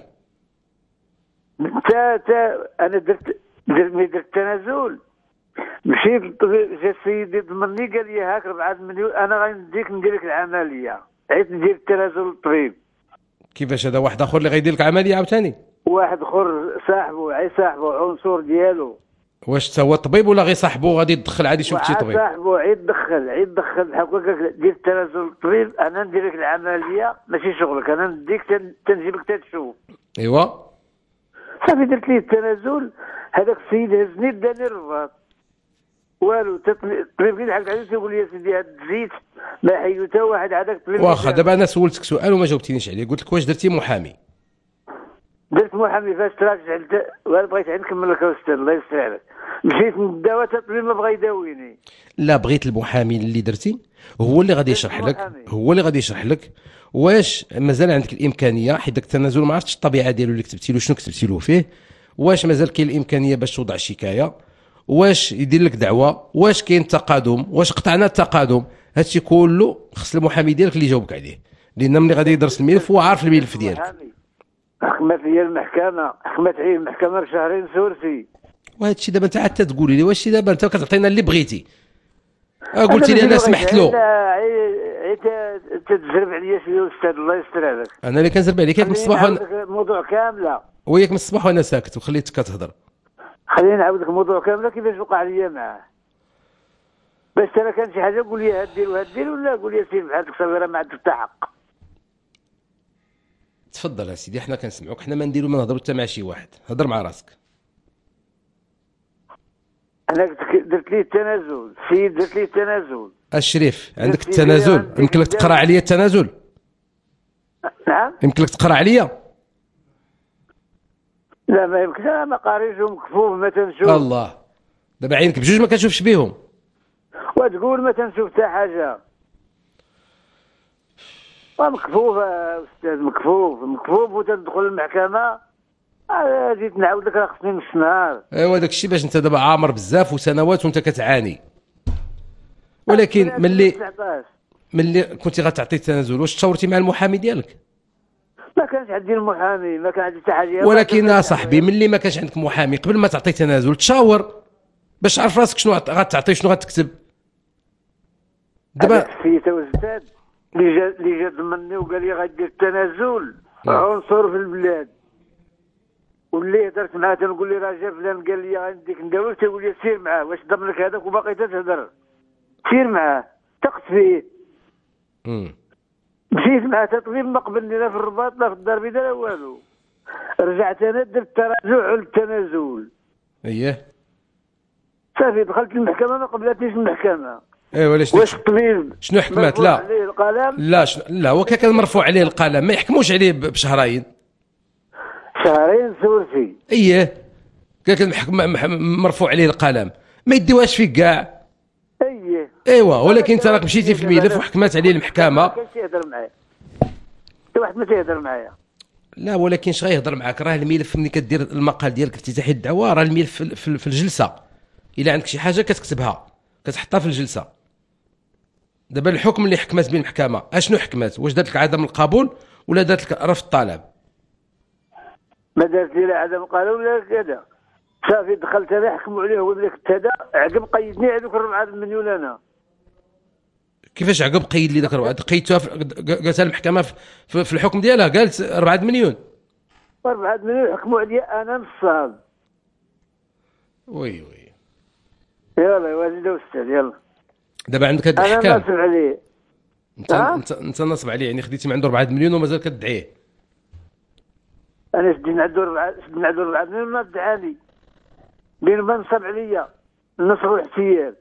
Speaker 15: انا درت التنازل، مشيت للطبيب، جا السيد يضمني قال لي هاك 4 مليون انا غنديك ندير لك العمليه، عيت ندير التنازل للطبيب.
Speaker 6: كيفاش هذا واحد اخر اللي غيدير لك عمليه عاوتاني؟
Speaker 15: واحد اخر صاحبه عنصر ديالو.
Speaker 6: واش تا هو الطبيب ولا غير صاحبه غادي يدخل عادي يشوف شي طبيب؟
Speaker 15: صاحبه عيد دخل بحال هكاك دير التنازل للطبيب، انا ندير لك العمليه ماشي شغلك، انا نديك تنجيب لك تشوف.
Speaker 6: ايوا
Speaker 15: صافي درت ليه التنازل. هذاك السيد هزني داني الرباط والو. الطبيب كي ضحك عليه تيقول لي يا سيدي هاد الزيت ما حيدو حتى واحد. هذاك الطبيب
Speaker 6: واخا دابا انا سولتك سؤال وما جاوبتينيش عليه، قلت لك واش درتي محامي؟
Speaker 15: درت محامي فاش تراجعت وانا بغيت نكمل لك استاذ الله يستر عليك. مشيت نداوى حتى الطبيب ما بغا يداويني.
Speaker 6: لا بغيت المحامي اللي درتي هو اللي غادي يشرح لك، واش مازال عندك الامكانيه، حيت داك التنازل ما عرفتش الطبيعه ديالو اللي كتبتي له شنو كتبتي له فيه، واش مازال كاين الامكانيه باش توضع شكايه، واش يدير لك دعوه، واش كاين تقادم، واش قطعنا التقادم. هادشي كله خص المحامي ديالك اللي يجاوبك عليه، لان ملي غادي يدرس الملف هو عارف الملف ديالك.
Speaker 15: حكمت لي المحكمه، حكمت عليه المحكمه بشهرين سورسي.
Speaker 6: وهذا الشيء دابا انت عاد تقولي لي واش دابا انت كتعطينا اللي بغيتي. قلتي لي انا سمحت له.
Speaker 15: عيت تتزرب عليا شويه استاذ الله يستر عليك.
Speaker 6: انا اللي كنزرب عليك من الصباح
Speaker 15: الموضوع كامله.
Speaker 6: وياك من الصباح وانا ساكت وخليتك كتهضر.
Speaker 15: خليني نعاود لك الموضوع كامله كيفاش وقع لي معاه. باش انا كان شي حاجه قول لي هدير وهدير، ولا قول لي سير بحالك صغيره ما عندك حتى حق.
Speaker 6: تفضل يا سيدي حنا كنسمعوك، حنا ما نديرو ما نهضروا حتى مع شي واحد، هضر مع راسك.
Speaker 15: انا درت ليه التنازل، سيد درت ليه التنازل.
Speaker 6: الشريف عندك التنازل، يمكن لك تقرا عليا التنازل؟
Speaker 15: نعم
Speaker 6: يمكن لك تقرا عليا؟
Speaker 15: لا ما يمكنش، انا ما قاريش ومكفوف ما تنشوف.
Speaker 6: الله دابا عينك بجوج ما كنشوفش بيهم،
Speaker 15: وتقول ما تنشوف حتى حاجه. مكفوف استاذ، مكفوف وتدخل المحكمه جيت نعاود لك راه خصني نص نهار.
Speaker 6: ايوا داك الشيء باش انت دابا عامر بزاف وسنوات وانت كتعاني، ولكن ملي كنتي غتعطي التنازل واش تشاورتي مع المحامي ديالك؟
Speaker 15: ما كانش عندي المحامي، ما كان عندي حتى حاجه.
Speaker 6: ولكن يا صاحبي ملي ما كانش عندك محامي قبل ما تعطي تنازل تشاور باش تعرف راسك شنو غتعطي شنو غتكتب.
Speaker 15: دابا السيد الاستاذ اللي جا ضمني وقال لي غدير التنازل عنصر في البلاد، واللي هضرت معاه تنقول لي راه جا فلان قال لي غنديك نداول، تيقول لي سير معاه، واش ضمنك هذاك وباقي تتهضر؟ سير معاه، ثقت فيه. مشيت معاه تطبيب ما قبلني لا في الرباط لا في الدار البيضاء لا والو. رجعت انا درت تراجع على التنازل.
Speaker 6: اييه
Speaker 15: صافي دخلت المحكمه ما قبلتنيش المحكمه.
Speaker 6: ايوا
Speaker 15: واش الطبيب
Speaker 6: شنو حكمت؟ لا لا هو كان مرفوع عليه القلم، ما يحكموش عليه بشهرين.
Speaker 15: شهرين سورتي.
Speaker 6: اييه كان مرفوع عليه القلم، ما يديوهاش فيك كاع. ايوا ولكن انت راك مشيتي في الملف وحكمت عليه المحكمه.
Speaker 15: ما كانش يهضر معايا، حتى واحد ما تيهضر معايا.
Speaker 6: لا ولكن اش غيهضر معاك؟ راه الملف ملي كدير المقال ديالك افتتاحي الدعوه، راه الملف في الجلسه. الا عندك شي حاجه كتكتبها كتحطها في الجلسه. دابا الحكم اللي حكمت به المحكمه اشنو حكمت؟ واش دارت لك عدم القبول ولا دارت لك رفض الطلب؟
Speaker 15: ما دارت لي لا عدم القبول ولا كذا. صافي دخلت انا حكموا عليه هو داك التدا، عقب قيدني هذوك 4 مليون. انا
Speaker 6: كيفاش عقب قيد لي داك 4؟ قيدتها قالتها المحكمه في الحكم ديالها قالت 4 مليون.
Speaker 15: 4 مليون حكموا عليا انا نصاب.
Speaker 6: وي
Speaker 15: يلا يا واجد استاذ يلا.
Speaker 6: دابا عندك هاد الاحكام.
Speaker 15: انا ناصب عليه.
Speaker 6: انت ناصب عليه، يعني خديتي من عنده 4 مليون ومازال كتدعيه.
Speaker 15: انا شدينا عنده 4 مليون ما دعاني، بين ما نصب عليا النصر والاحتيال.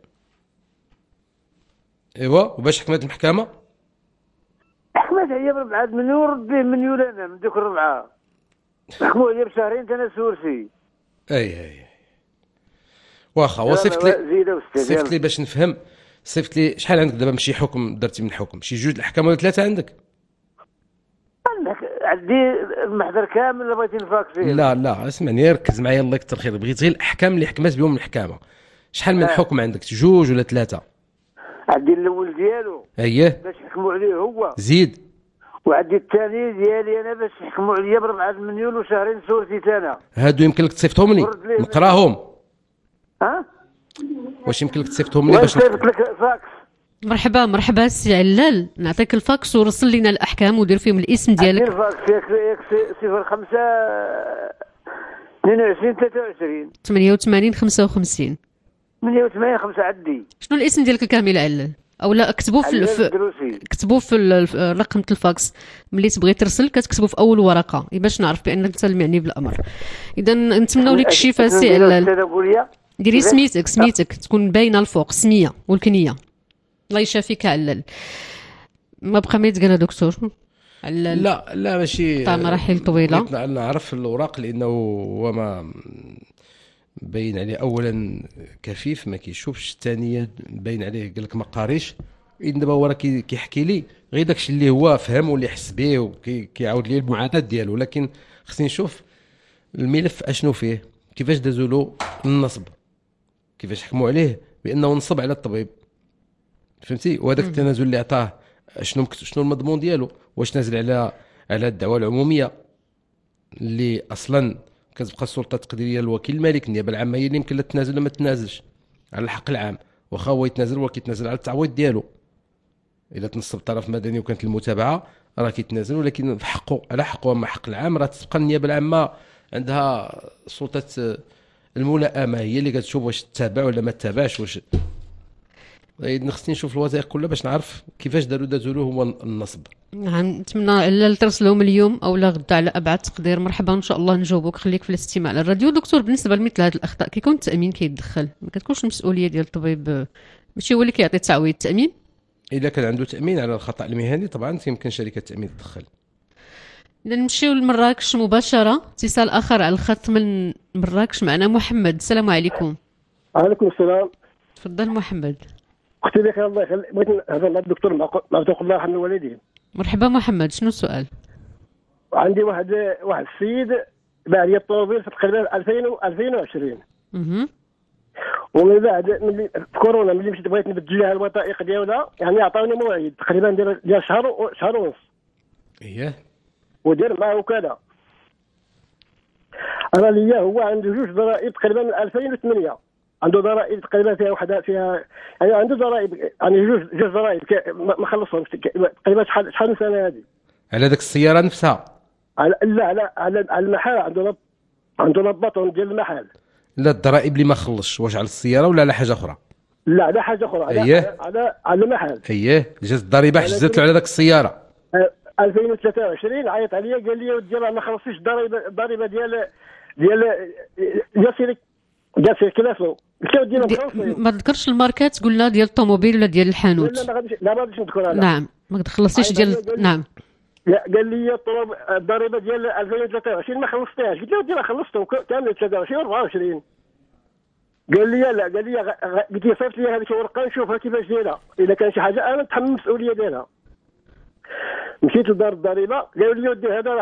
Speaker 6: ايوا وباش حكمت المحكمه؟
Speaker 15: حكمت عليا ب4 مليون ورد به مليون انا من ديك 4. حكموا عليا بشهرين انا سورسي.
Speaker 6: اي واخا وصفت لي باش نفهم. صيفط لي شحال عندك دابا ماشي حكم درتي من حكم؟ شي 2 الاحكام ولا 3 عندك؟
Speaker 15: عندي المحضر كامل اللي بغيتي نفاك فيه.
Speaker 6: لا اسمعني ركز معايا الله يكثر خير. بغيت غير الاحكام اللي حكمت بهم المحكمه. شحال من حكم عندك؟ 2 ولا 3؟
Speaker 15: عندي الاول ديالو
Speaker 6: اييه
Speaker 15: باش يحكموا عليه هو،
Speaker 6: زيد.
Speaker 15: وعندي الثاني ديالي انا باش يحكموا عليا ب4 مليون وشهرين سورتي انا.
Speaker 6: هادو يمكن لك تصيفطهم لي نقراهم؟ واش يمكن لك تصيفطهم لي باش
Speaker 15: نصيفط لك فاكس؟
Speaker 2: مرحبا سي علال، نعطيك الفاكس ورسل لنا الاحكام ودير فيهم الاسم ديالك.
Speaker 15: الفاكس ياك 05 22 23
Speaker 2: 88 55
Speaker 15: 88 5 عندي.
Speaker 2: شنو الاسم ديالك الكامل علال؟ او لا اكتبوا في رقم الفاكس ملي تبغي ترسل كتكتبوا في اول ورقه باش نعرف بانك انت المعني بالامر. اذا نتمنوا لك الشفاء سي علال. ديري سميتك تكون باينه الفوق، سميه والكنيه. الله يشافيك علال. ما بقى ما يتقال دكتور علال؟
Speaker 6: لا ماشي
Speaker 2: مراحل طويله.
Speaker 6: نعرف الاوراق لانه هو ما باين عليه اولا كفيف ما كيشوفش، الثانيه باين عليه قال لك ما قاريش. دابا هو راه كيحكي لي غير داكشي اللي هو فهم واللي حس به وكيعاود لي المعاناه ديالو، لكن خصني نشوف الملف اشنو فيه، كيفاش دازوا له النصب، كيفاش حكموا عليه بانه نصب على الطبيب، فهمتي؟ وهذاك التنازل اللي عطاه شنو المضمون ديالو؟ واش نازل على الدعوه العموميه اللي اصلا كتبقى السلطه التقديريه للوكيل المالك. النيابه العامه هي اللي يمكن لها تنازل ولا ما تنازلش على الحق العام، واخا هو يتنازل ولكن يتنازل على التعويض ديالو. اذا تنصب طرف مدني وكانت المتابعه راه كيتنازل، ولكن في حقه على حقه. اما حق العام راه تبقى النيابه العامه عندها سلطه الملائمه، هي اللي كتشوف واش تتابع ولا ما تتابعش. واش خصني نشوف الوثائق كلها باش نعرف كيفاش دازوا له هو النصب.
Speaker 2: نتمنى لا ترسلهم اليوم او لا غدا على ابعد تقدير. مرحبا ان شاء الله نجاوبوك. خليك في الاستماع على الراديو. دكتور بالنسبه لمثل هذه الاخطاء كيكون التامين كيتدخل، ما كتكونش المسؤوليه ديال الطبيب، ماشي هو اللي كيعطي تعويض التامين؟
Speaker 6: اذا كان عنده تامين على الخطا المهني طبعا يمكن شركه التامين تدخل.
Speaker 2: اذا نمشيو لمراكش مباشره. اتصال اخر على الخط من مراكش معنا محمد. السلام عليكم.
Speaker 16: وعليكم السلام.
Speaker 2: تفضل محمد.
Speaker 16: اختي لك الله يخليك، بغيت نهضر مع الدكتور معتوق الله يرحم الوالدين.
Speaker 2: مرحبا محمد، شنو السؤال؟
Speaker 16: عندي واحد السيد باع لي الطوموبيل في تقريبا 2020. ومن بعد ملي في كورونا ملي مشيت بغيت نبدل لها الوثائق ديالها، يعني عطاوني موعد تقريبا ديال شهر ونص.
Speaker 6: اييه.
Speaker 16: ودير معاه وكاله. انا ليا هو عنده جوج ضرائب تقريبا من 2008. عنده ضرائب تقريبا فيها يعني عنده ضرائب يعني جوج ضرائب ما خلصهمش تقريبا شحال من سنه هذه.
Speaker 6: على داك السياره نفسها؟
Speaker 16: لا على المحل عنده لاباطون ديال المحل.
Speaker 6: لا الضرائب اللي ما خلصش واش على السياره ولا على حاجه اخرى؟
Speaker 16: لا على حاجه اخرى.
Speaker 6: أيه.
Speaker 16: على المحل.
Speaker 6: اييه جات الضريبه حجزت له على داك السياره.
Speaker 16: 2023 عيط عليا قال لي ودي راه ما خلصتيش الضريبه ديال سيركيلاسيون. قلت له ودي
Speaker 2: ما تذكرش الماركات قلنا ديال الطوموبيل ولا ديال الحانوت؟
Speaker 16: لا ما غاديش نذكرها.
Speaker 2: نعم ما تخلصتيش ديال نعم.
Speaker 16: لا قال لي الضريبه ديال 2023 ما خلصتيهاش. قلت له ودي راه خلصتهم كامل 23 24. قال لي لا قال لي قلت له صيفط لي هذيك الورقه نشوفها كيفاش دايره، اذا كان شي حاجه انا نتحمل المسؤوليه ديالها. مشيت لدار الضريبه قالوا لي ودي هذا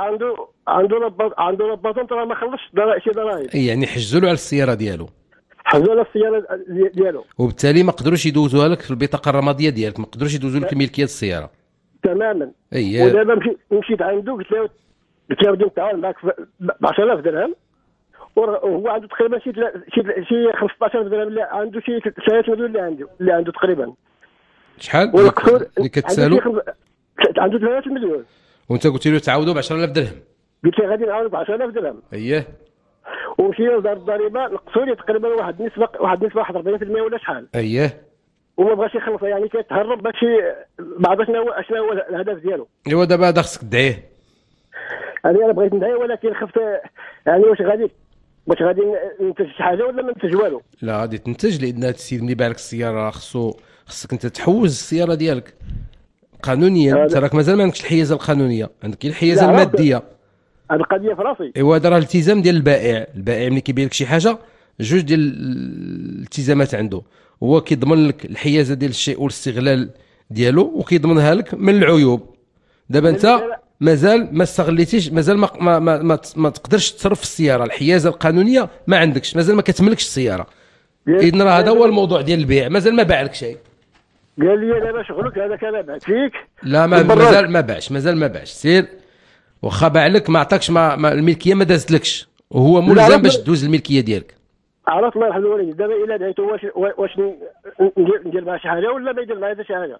Speaker 16: عنده لاباطون راه ما خلصش شي ضرائب.
Speaker 6: يعني حجزوا له على السياره ديالو.
Speaker 16: حجزوا له السياره ديالو.
Speaker 6: وبالتالي ما قدروش يدوزوها لك في البطاقه الرماديه ديالك، ما قدروش يدوزوا لك ملكيه السياره.
Speaker 16: تماما.
Speaker 6: اييه.
Speaker 16: ودابا مشيت عنده قلت له ودي نتعاون معك ب 10000 درهم، وهو عنده تقريبا شي 15 درهم اللي عنده، شي 3 مليون اللي عنده تقريبا.
Speaker 6: شحال اللي كتسالو؟
Speaker 16: عنده 3 مليون.
Speaker 6: وانت قلت له تعاودوا ب 10000 درهم؟
Speaker 16: قلت له غادي نعاودوا ب 10000 درهم.
Speaker 6: اييه.
Speaker 16: ومشينا لدار الضريبه نقصوا لي تقريبا واحد النسبه 41% ولا شحال.
Speaker 6: اييه.
Speaker 16: وما بغاش يخلصها، يعني كيتهرب باش ما عرفش شنو هو الهدف ديالو.
Speaker 6: ايوا دابا هذا خصك تدعيه.
Speaker 16: يعني انا بغيت ندعيه ولكن خفت يعني واش غادي ننتج شي حاجه ولا ما ننتج والو.
Speaker 6: لا غادي تنتج، لان هذا السيد ملي باع لك السياره خصك انت تحوز السياره ديالك قانونيا. انت راك مازال ما عندكش الحيازه القانونيه، عندك الحيازه الماديه.
Speaker 16: هذه القضيه في راسي.
Speaker 6: ايوا هذا راه الالتزام ديال البائع ملي كيبيع لك شي حاجه جوج ديال الالتزامات عنده. هو كيضمن لك الحيازه ديال الشيء والاستغلال ديالو، وكيضمنها لك من العيوب. دابا انت مازال ما استغليتيش، مازال ما تقدرش تصرف في السياره، الحيازه القانونيه ما عندكش، مازال ما كتملكش السياره. اذن راه هذا هو الموضوع ديال البيع، مازال ما باع لك شيء.
Speaker 16: قال لي دابا شغلك هذا كان بعت فيك.
Speaker 6: لا مازال ما باعش سير، واخا باع لك ما عطاكش الملكيه ما دازتلكش، وهو ملزم باش تدوز الملكيه ديالك.
Speaker 16: عرفت الله يرحم الوالدين. دابا الا دعيتو واش ندير معاه شي حاجه ولا ما يدير معاه حتى شي حاجه.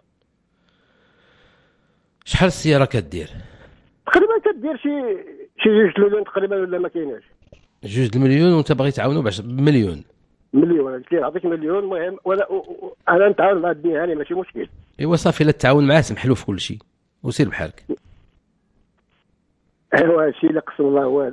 Speaker 6: شحال السياره كدير؟
Speaker 16: تقريبا كدير شي 2 مليون تقريبا ولا ما كايناش.
Speaker 6: 2 مليون وانت باغي تعاونو بمليون.
Speaker 16: قلت له نعطيك مليون المهم ولا انا نتعاون مع الدنيا هاني ماشي مشكل.
Speaker 6: ايوا صافي، لا تتعاون معاه سمح له في كل شيء وسير بحالك.
Speaker 16: ايوا هادشي اللي قسم الله والو.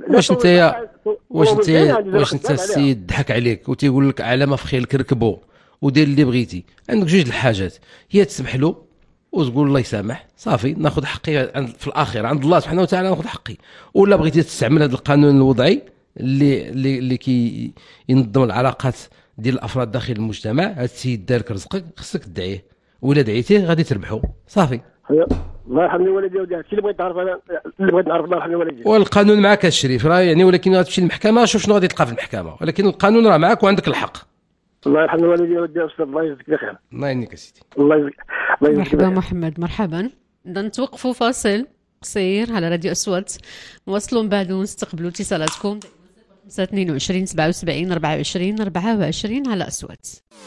Speaker 6: واش انت السيد ضحك عليك وتيقول لك على ما في خيلك ركبوا ودير اللي بغيتي؟ عندك جوج الحاجات، هي تسمح له وتقول الله يسامح صافي ناخذ حقي في الاخير عند الله سبحانه وتعالى، ناخذ حقي. ولا بغيتي تستعمل هذا القانون الوضعي اللي كي ينظم العلاقات ديال الافراد داخل المجتمع، هذا السيد دارك رزقك خصك تدعيه، ولا دعيتيه غادي تربحوا صافي.
Speaker 16: الله يرحم والدي ودي هادشي اللي بغيت نعرف انا، اللي بغيت نعرف الله يرحم والدي.
Speaker 6: والقانون معك الشريف راه يعني، ولكن غتمشي للمحكمه شوف شنو غادي تلقى في المحكمه، ولكن القانون راه معك وعندك الحق.
Speaker 16: الله يرحم والدي ودي استاذ، الله يجزيك بخير.
Speaker 6: الله يهنيك سيدي.
Speaker 16: الله يجزيك.
Speaker 2: مرحبا محمد، مرحبا. اذا نتوقفوا فاصل قصير على راديو أصوات، نواصلوا من بعد ونستقبلوا اتصالاتكم 22 77 24 24 على أصوات.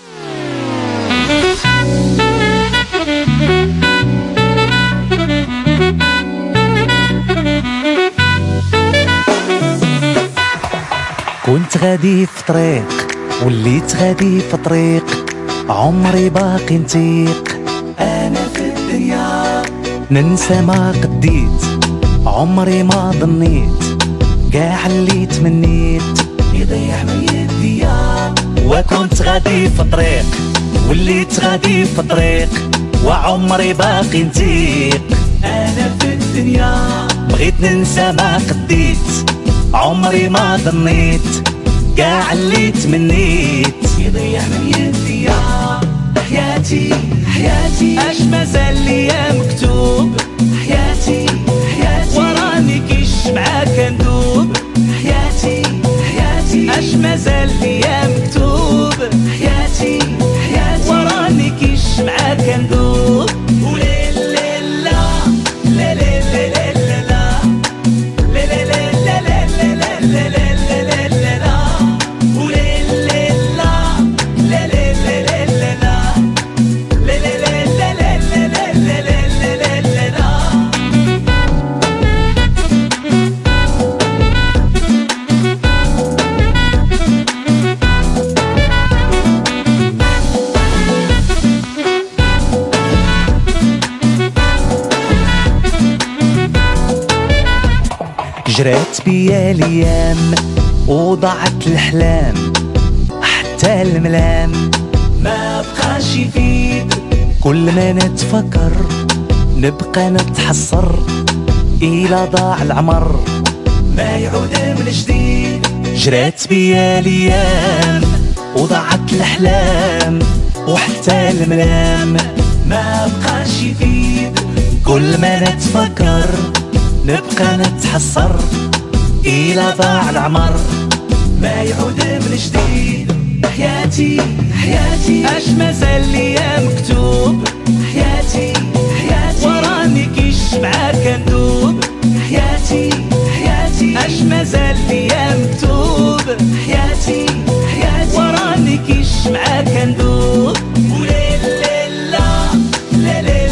Speaker 17: كنت غادي في طريق وليت غادي في طريق، عمري باقي نطيق انا في الدنيا، ننسى ما قديت عمري ما ظنيت، كاع اللي تمنيت يضيع من يديا. وكنت غادي في طريق وليت غادي في طريق، وعمري باقي نطيق انا في الدنيا، بغيت ننسى ما قديت عمري ما ظنيت، كاع اللي تمنيت يضيع من يديا. حياتي اش مازال ليا مكتوب، حياتي وراني كيش معاك ندوب، حياتي
Speaker 18: مازال ليا مكتوب حياتي حياتي وراني كيش معاك كندوب وليل لا لا لا لا لا
Speaker 17: جرات بيا الايام وضاعت الاحلام حتى الملام
Speaker 18: ما بقاش يفيد
Speaker 17: كل ما نتفكر نبقى نتحسر إلى ضاع العمر
Speaker 18: ما يعود من جديد
Speaker 17: جرات بيا الايام وضاعت الاحلام وحتى الملام
Speaker 18: ما بقاش يفيد
Speaker 17: كل ما نتفكر نبقى نتحسر إلى ضاع العمر
Speaker 18: ما يعود من جديد حياتي حياتي اش مازال ليا مكتوب حياتي حياتي وراني كيش معاك كندوب حياتي حياتي اش مازال ليا مكتوب حياتي حياتي وراني كيش معاك كندوب وليل لا لا لا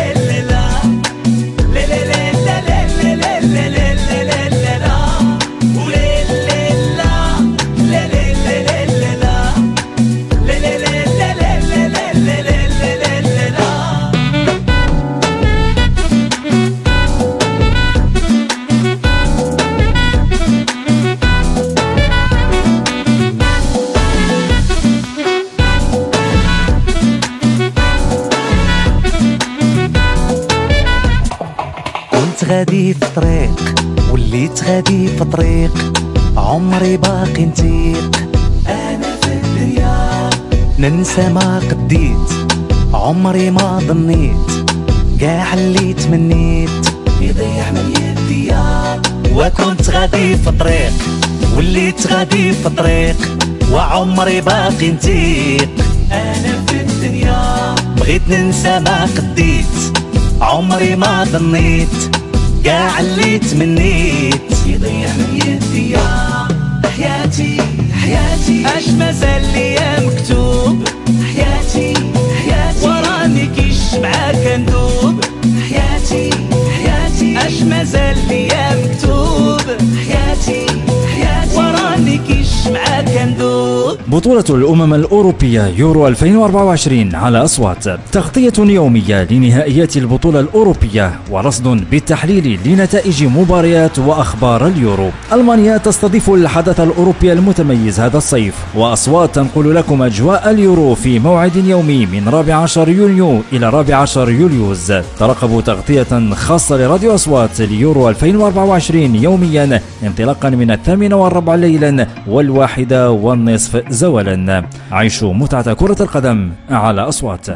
Speaker 17: غادي في طريق وليت غادي في طريق عمري باقي نطيق
Speaker 18: انا في الدنيا
Speaker 17: ننسى ما قديت عمري ما ظنيت قاع اللي تمنيت
Speaker 18: يضيع من يدي
Speaker 17: وكنت غادي في طريق وليت غادي في طريق وعمري باقي نطيق
Speaker 18: انا في الدنيا
Speaker 17: بغيت ننسى ما قديت عمري ما ظنيت قاع اللي تمنيت
Speaker 18: يضيع من يدي حياتي حياتي اش مازال ليا مكتوب حياتي حياتي وراني كيش معاك كندوب حياتي حياتي اش مازال ليا مكتوب حياتي حياتي وراني كيش معاك كندوب.
Speaker 19: بطولة الأمم الأوروبية يورو 2024 على أصوات، تغطية يومية لنهائيات البطولة الأوروبية ورصد بالتحليل لنتائج مباريات وأخبار اليورو. ألمانيا تستضيف الحدث الأوروبي المتميز هذا الصيف، وأصوات تنقل لكم أجواء اليورو في موعد يومي من 14 يونيو إلى 14 يوليوز. ترقبوا تغطية خاصة لراديو أصوات اليورو 2024 يوميا انطلاقا من 8:15 ليلا و1:30 زوالا. عيشوا متعة كرة القدم على أصوات.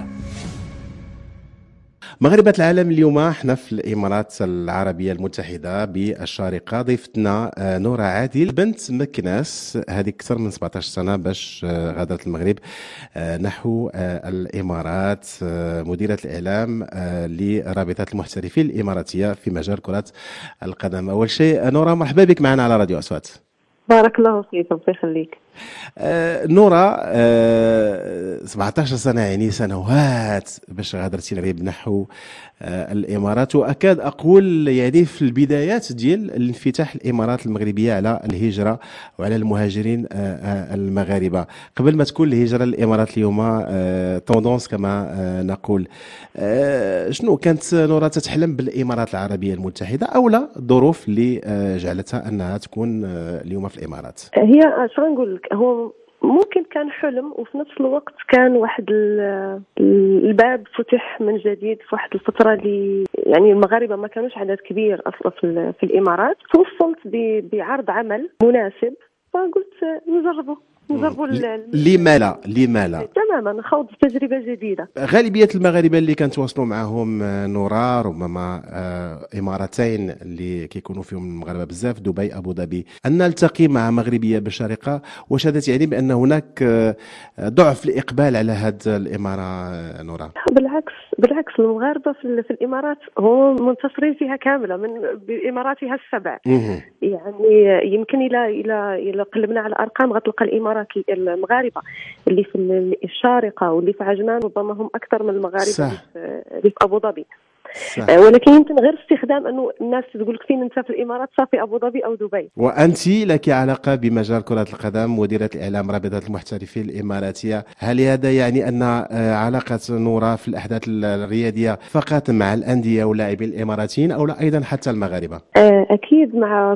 Speaker 20: مغربة العالم اليوم احنا في الامارات العربيه المتحده بالشارقه. ضيفتنا نورة عادل بنت مكناس، هذه اكثر من 17 سنه باش غادرت المغرب نحو الامارات، مديره الاعلام لرابطه المحترفين الاماراتيه في مجال كره القدم. اول شيء نورة، مرحبا بك معنا على راديو أصوات.
Speaker 21: بارك الله فيك، ربي يخليك.
Speaker 20: نورة، 17 سنة يعني سنوات باش غادرتي المغرب نحو الإمارات، وأكاد أقول يعني في البدايات ديال الانفتاح الإمارات المغربية على الهجرة وعلى المهاجرين المغاربة، قبل ما تكون الهجرة للإمارات اليوم توندونس كما نقول. شنو كانت نورة تتحلم بالإمارات العربية المتحدة، أو لا الظروف اللي جعلتها أنها تكون اليوم في الإمارات؟
Speaker 21: هي شو نقول لك، هو ممكن كان حلم وفي نفس الوقت كان واحد الباب فتح من جديد في واحد الفترة اللي يعني المغاربة ما كانوش عدد كبير أصلا في الإمارات. توصلت بعرض عمل مناسب فقلت نجربه. نجربوا
Speaker 20: لما لا
Speaker 21: تماما خوض تجربه جديده.
Speaker 20: غالبيه المغاربه اللي كنتواصلوا معهم نورا ربما امارتين اللي كيكونوا فيهم المغاربه بزاف، دبي ابو ظبي، ان نلتقي مع مغربيه بالشارقه، واش هذا يعني بان هناك ضعف الاقبال على هذه الاماره نورا؟
Speaker 21: بالعكس المغاربه في الامارات هم منتصرين فيها كامله من باماراتها السبع. يعني يمكن الى قلبنا على الارقام غتلقى الاماراتي المغاربه اللي في الشارقه واللي في عجمان ربما هم اكثر من المغاربه اللي في ابو ظبي. ولكن يمكن غير استخدام انه الناس تقول لك فين انت في الامارات، صافي ابو ظبي او دبي.
Speaker 20: وانت لك علاقه بمجال كره القدم، مديره الاعلام رابطه المحترفين الاماراتيه، هل هذا يعني ان علاقه نورا في الاحداث الرياضيه فقط مع الانديه ولاعبين الاماراتيين او لا ايضا حتى المغاربه؟
Speaker 21: اكيد مع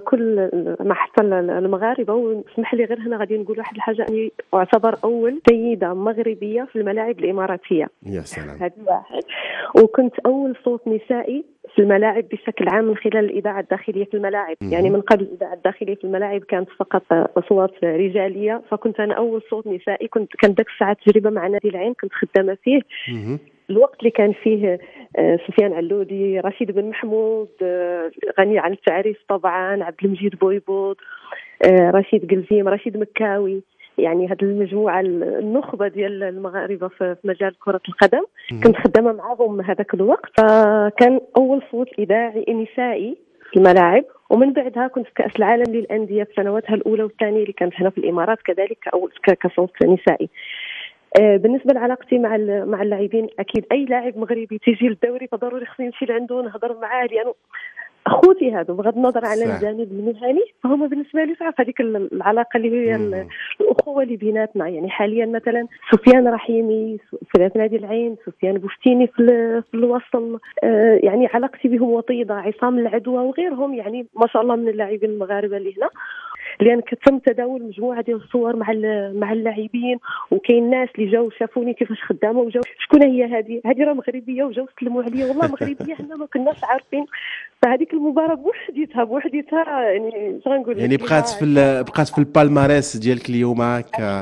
Speaker 21: حتى المغاربه. واسمح لي غير هنا غادي نقول واحد الحاجه، اني اعتبر اول سيده مغربيه في الملاعب الاماراتيه.
Speaker 20: يا سلام.
Speaker 21: هذا واحد. وكنت اول صوت نسائي في الملاعب بشكل عام من خلال الإذاعة الداخلية في الملاعب. يعني من قبل الإذاعة الداخلية في الملاعب كانت فقط أصوات رجالية، فكنت أنا أول صوت نسائي. كان ذاك الساعة تجربة مع نادي العين كنت خدامة فيه. الوقت اللي كان فيه سفيان علودي، رشيد بن محمود غني عن التعريف طبعا، عبد المجيد بويبود، رشيد قلزيم، رشيد مكاوي، يعني هذه المجموعة النخبة ديال المغاربة في مجال كرة القدم. كنت خدامة معهم هذاك الوقت، فكان أول صوت إذاعي نسائي في الملاعب. ومن بعدها كنت في كأس العالم للأندية في سنواتها الأولى والثانية اللي كانت هنا في الإمارات كذلك كصوت نسائي. بالنسبة لعلاقتي مع اللاعبين، أكيد أي لاعب مغربي تيجي للدوري فضروري خصني نمشي لعنده نهضر معاه، لأنه اخوتي هذا بغض النظر عن الجانب المهني، فهم بالنسبه لي صعب هذيك العلاقه اللي هي الاخوه اللي بيناتنا. يعني حاليا مثلا سفيان رحيمي في نادي العين، سفيان بوفتيني في الوصل، يعني علاقتي بهم وطيده، عصام العدوى وغيرهم، يعني ما شاء الله من اللاعبين المغاربه اللي هنا. لان تم تداول مجموعه ديال الصور مع اللاعبين، وكاين ناس اللي جاوا شافوني كيفاش خدامه وجاوا شكون هي هذه راه مغربيه، وجاوا سلموا عليا والله مغربيه حنا ما كناش عارفين. فهذيك المباراه بوحديتها يعني شنقول
Speaker 20: يعني بقات في البالماريس ديالك اليوم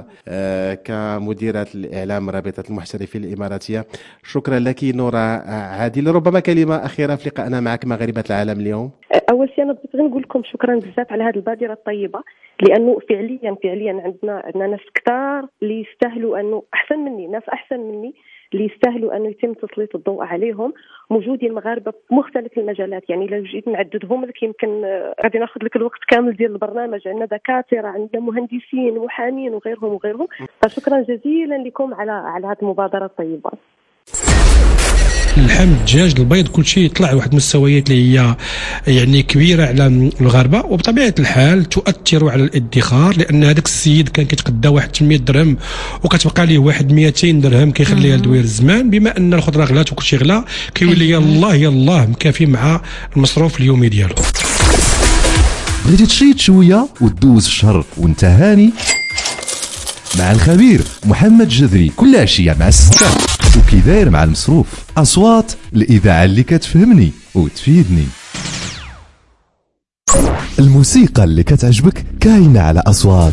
Speaker 20: كمديره الاعلام رابطه المحترفين الاماراتيه. شكرا لك نورا عادل. ربما كلمه اخيره في لقائنا معك مغاربه العالم اليوم.
Speaker 21: اول شيء انا بغيت نقول لكم شكرا بزاف على هذه البادره الطيبه، لانه فعليا عندنا ناس كثار اللي يستاهلوا انه احسن مني اللي يستاهلوا انه يتم تسليط الضوء عليهم. موجودين المغاربه في مختلف المجالات، يعني لو جيت نعددهم لك يمكن غادي ناخذ لك الوقت كامل ديال البرنامج. عندنا دكاتره، عندنا مهندسين، محامين وغيرهم. فشكرا جزيلا لكم على هذه المبادره الطيبه.
Speaker 13: اللحم، الدجاج، البيض، كل شيء يطلع واحد المستويات اللي هي يعني كبيره على المغاربه، وبطبيعه الحال تؤثر على الادخار، لان هذاك السيد كان كيتقدى واحد 800 درهم وكتبقى ليه واحد 200 درهم كيخليها لدوير الزمان. بما ان الخضره غلات وكل شيء غلا، كيولي يلاه مكافي مع المصروف اليومي ديالو.
Speaker 1: بغيتي تشيط شويه وتدوز في الشهر وانت هاني مع الخبير محمد جذري كل عشيه مع 6 وكي داير مع المصروف. اصوات الاذاعه اللي كتفهمني وتفيدني. الموسيقى اللي كتعجبك كاينه على اصوات.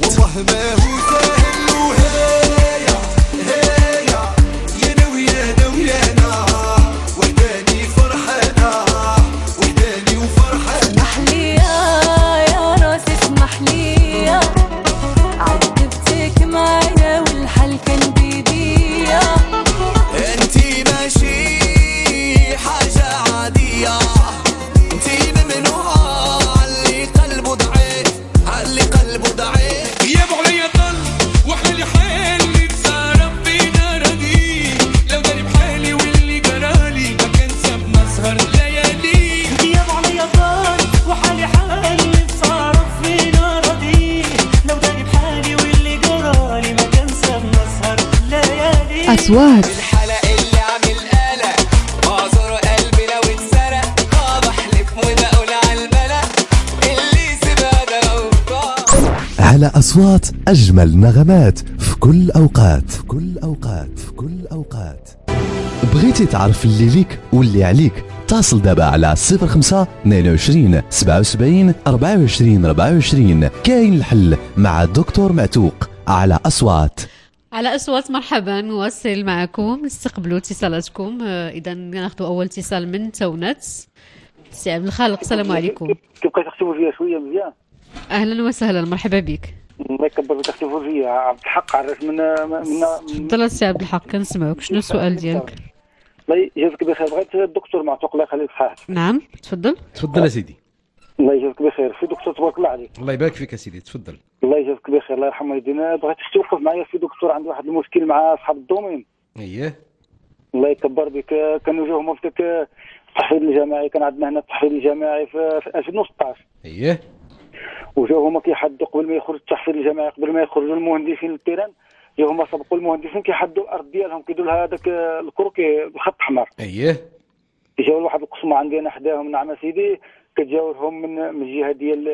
Speaker 9: أصوات
Speaker 18: الحلق اللي عامل قلق، معذور قلبي لو اتسرق، بحلف وبقول على الملأ اللي سيبها ده
Speaker 1: على أصوات أجمل نغمات في كل أوقات. بغيتي تعرف اللي ليك واللي عليك؟ اتصل دابا على 05 22 77 24 24. كاين الحل مع دكتور معتوق على أصوات.
Speaker 2: على أصوات. مرحبا، نواصل معكم، نستقبلوا اتصالاتكم. إذا ناخذ أول اتصال من تونت. سي عبد الخالق، السلام عليكم.
Speaker 15: كيبقى تختفوا فيها شويه مزيان.
Speaker 2: أهلا وسهلا، مرحبا بك.
Speaker 15: الله يكبر فيك، تختفوا فيها. عبد الحق عرف من
Speaker 2: تفضل سي عبد الحق، كنسمعوك. شنو السؤال ديالك؟
Speaker 15: الله يجازيك بخير. بغيت الدكتور معتوق الله يخليك صحيح.
Speaker 2: نعم تفضل.
Speaker 6: تفضل يا سيدي.
Speaker 15: الله يجازيك بخير. في دكتور تبارك الله عليك.
Speaker 6: الله يبارك فيك يا سيدي، تفضل.
Speaker 15: الله يجازيك بخير، الله يرحم والدينا. بغيت توقف معايا في دكتور، عنده واحد المشكل مع اصحاب الدومين.
Speaker 6: اييه.
Speaker 15: الله يكبر بك. كنواجههم في التحفيظ الجماعي. كان عندنا هنا التحفيظ الجماعي في 2016.
Speaker 6: اييه.
Speaker 15: وجاو هما كيحدوا قبل ما يخرج التحفيظ الجماعي، قبل ما يخرجوا المهندسين للتيران، جاو هما سبقوا المهندسين كيحدوا الارض ديالهم، كيديروا لها هذاك الكروكي بالخط الاحمر.
Speaker 6: اييه.
Speaker 15: جاو لواحد القسمه عندنا حداهم، نعم سيدي، كتجاورهم من الجهه ديال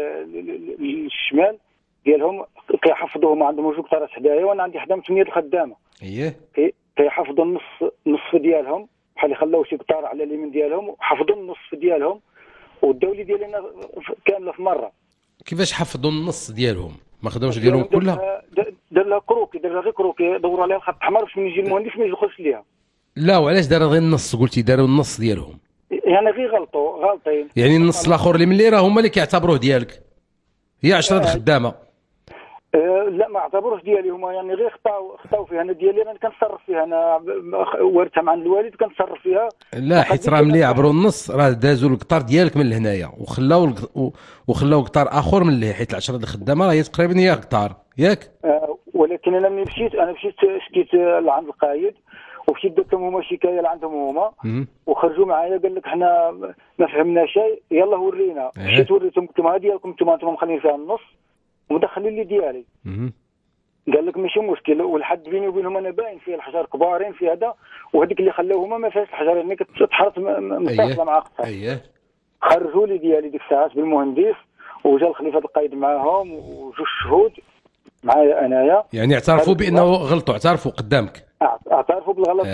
Speaker 15: الشمال ديالهم، كيحفظوهم. عندهم جوج كتارات حدايا، وانا عندي حداهم 8 الخدامه.
Speaker 6: اييه.
Speaker 15: كيحفظوا النصف ديالهم، بحال خلاو شي كتار على اليمين ديالهم وحفظوا النصف ديالهم، والدولي ديالنا كامله في مره.
Speaker 6: كيفاش حفظوا النص ديالهم؟ ما خداوش ديالهم كلها؟
Speaker 15: دار لها كروكي، دار لها غير كروكي، دوروا عليها الخط الاحمر باش من يجي المهندس ما يدخلش ليها.
Speaker 6: لا، وعلاش داروا غير النص؟ قلتي داروا النص ديالهم،
Speaker 15: يعني غير غالطين.
Speaker 6: يعني النص الاخر اللي ملي راه هما اللي كيعتبروه ديالك، هي 10 الخدامه.
Speaker 15: لا، ما اعتبروش ديالي هما، يعني غير خطاو فيها. انا ديالي انا كنتصرف فيها، انا ورثها مع الوالد كنتصرف فيها.
Speaker 6: لا، حيت راه ملي عبروا النص راه دازوا القطار ديالك من لهنايا وخلاو قطار اخر من اللي، حيت 10 الخدامه راه هي تقريبا هي قطار ياك.
Speaker 15: ولكن انا ملي مشيت شكيت لعند القايد، ومشيت درت لهم هما شكايه لعندهم هما، وخرجوا معايا قال لك حنا ما فهمنا شيء، يلا ورينا. مشيت وريتهم، قلت لهم ها ديالكم انتم مخلين فيها النص ومدخلين لي ديالي. قال لك ماشي مشكل، والحد بيني وبينهم انا باين فيه الحجر كبارين في هذا، وهذيك اللي خلاو هما ما فيهاش الحجر، يعني كتحرط متصله مع قطع.
Speaker 6: اييه.
Speaker 15: خرجوا لي ديالي ديك الساعات بالمهندس، وجا الخليفه القايد معاهم وجوج شهود معايا انايا.
Speaker 6: يعني اعترفوا بانه غلطوا، اعترفوا قدامك؟
Speaker 15: اعترفوا بالغلط.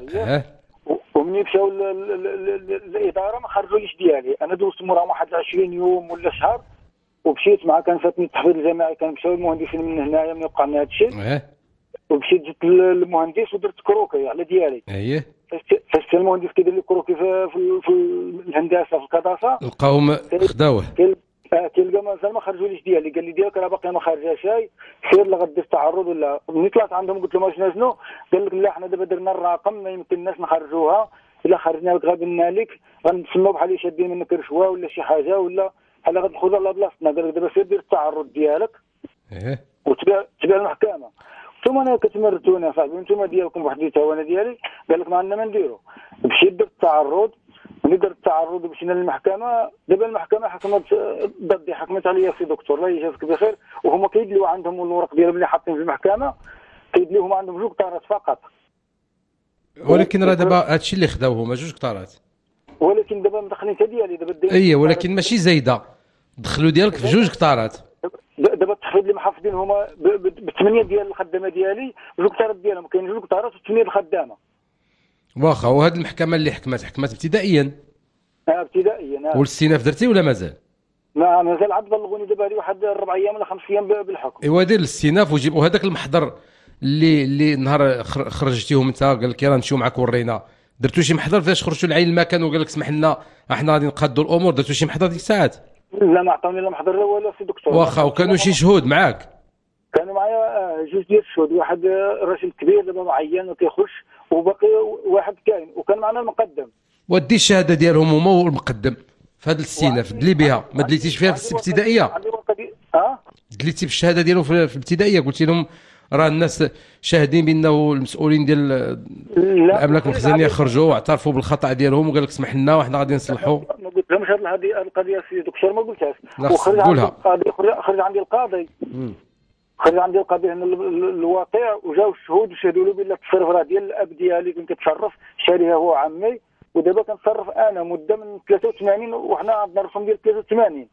Speaker 15: ومني مشاو الاداره ما خرجوليش ديالي. انا دوزت موراهم واحد 20 يوم ولا شهر، ومشيت مع كان فاتني التحفيظ الجماعي، كان مشاو المهندسين من هنايا من يوقع لنا هذا الشيء. ومشيت جبت المهندس ودرت كروكي على ديالي.
Speaker 6: اييه.
Speaker 15: فاش المهندس كيدير لي كروكي في الهندسه في الكداسه،
Speaker 6: لقاهم خداوه.
Speaker 15: كيلقى مازال ما خرجوليش ديالي. قال لي ديالك راه باقي ما خارجه شيء، سير لا غدير تعرض ولا. ملي طلعت عندهم قلت لهم شنو؟ قال لك لا، حنا دابا درنا الرقم ما يمكنناش نخرجوها، الا خرجنا لك غادنا لك غنسموا بحال شادين منك رشوه ولا شي حاجه، ولا بحال غتدخل على بلاصتنا. قال لك دابا سير دير التعرض ديالك وتبع المحكمه. ثم انا كتمرتونا صاحبي، انتم ديالكم بوحديتها وانا ديالي. قال لك ما عندنا ما نديرو. مشيت درت التعرض، ملي درت التعرض ومشينا للمحكمه. دابا المحكمه حكمت ضدي، حكمت عليا في دكتور الله يجازيك بخير، وهما كيدليو عندهم الورق ديالهم اللي حاطين في المحكمه، كيدليوهم عندهم جوج قطارات فقط.
Speaker 6: ولكن راه دابا هادشي اللي خداو هما جوج قطارات،
Speaker 15: ولكن دابا مدخلين حتى ديالي دابا.
Speaker 6: اييه، ولكن ماشي زايده، دخلوا ديالك في جوج قطارات.
Speaker 15: دابا التحفيظ اللي محافظين هما ب8 ديال الخدامه ديالي، جوج قطارات ديالهم، كاين جوج قطارات و8 الخدامه. واخا،
Speaker 6: وهاد المحكمه اللي حكمت ابتدائيا؟
Speaker 15: ابتدائيا.
Speaker 6: والاستئناف درتي ولا مازال؟
Speaker 15: لا مازال، عاد بلغوني دابا لي واحد 4 ايام ولا 5 ايام بالحكم.
Speaker 6: ايوا دير الاستئناف وجيبوا هذاك المحضر اللي نهار خرجتيهم انت، قال لك يلا نمشيو معاك ورينا. درتوا شي محضر فاش خرجتوا لعين المكان وقال لك اسمح لنا احنا غادي نقادوا الامور؟ درتوا شي محضر ديك الساعات؟
Speaker 15: لا ما عطاوني لا محضر ولا في دكتور.
Speaker 6: واخا، وكانوا شي شهود معاك؟
Speaker 15: كانوا معايا جوج ديال الشهود، واحد راجل كبير دابا معين وكيخش، وباقي واحد كاين، وكان معنا المقدم.
Speaker 6: ودي الشهاده ديالهم هما والمقدم في هذا الاستئناف، دلي بها. ما دليتيش فيها في الابتدائيه؟ دليتي في الشهاده ديالهم في الابتدائيه؟ قلتي لهم راه الناس شاهدين بانه المسؤولين ديال الاملاك المخزنيه خرجوا واعترفوا بالخطا ديالهم، وقال لك اسمح لنا وحنا غادي نصلحوا؟
Speaker 15: ما قلت لهمش هذه القضيه في دكتور، ما قلتهاش. خرج عندي القاضي هنا الواقع، وجاو الشهود وشهدوا له بان التصرف راه ديال الاب ديالي، كنت كتصرف شاريها هو عمي، ودابا كنتصرف انا مده من 83 وحنا عندنا الرسم ديال 83.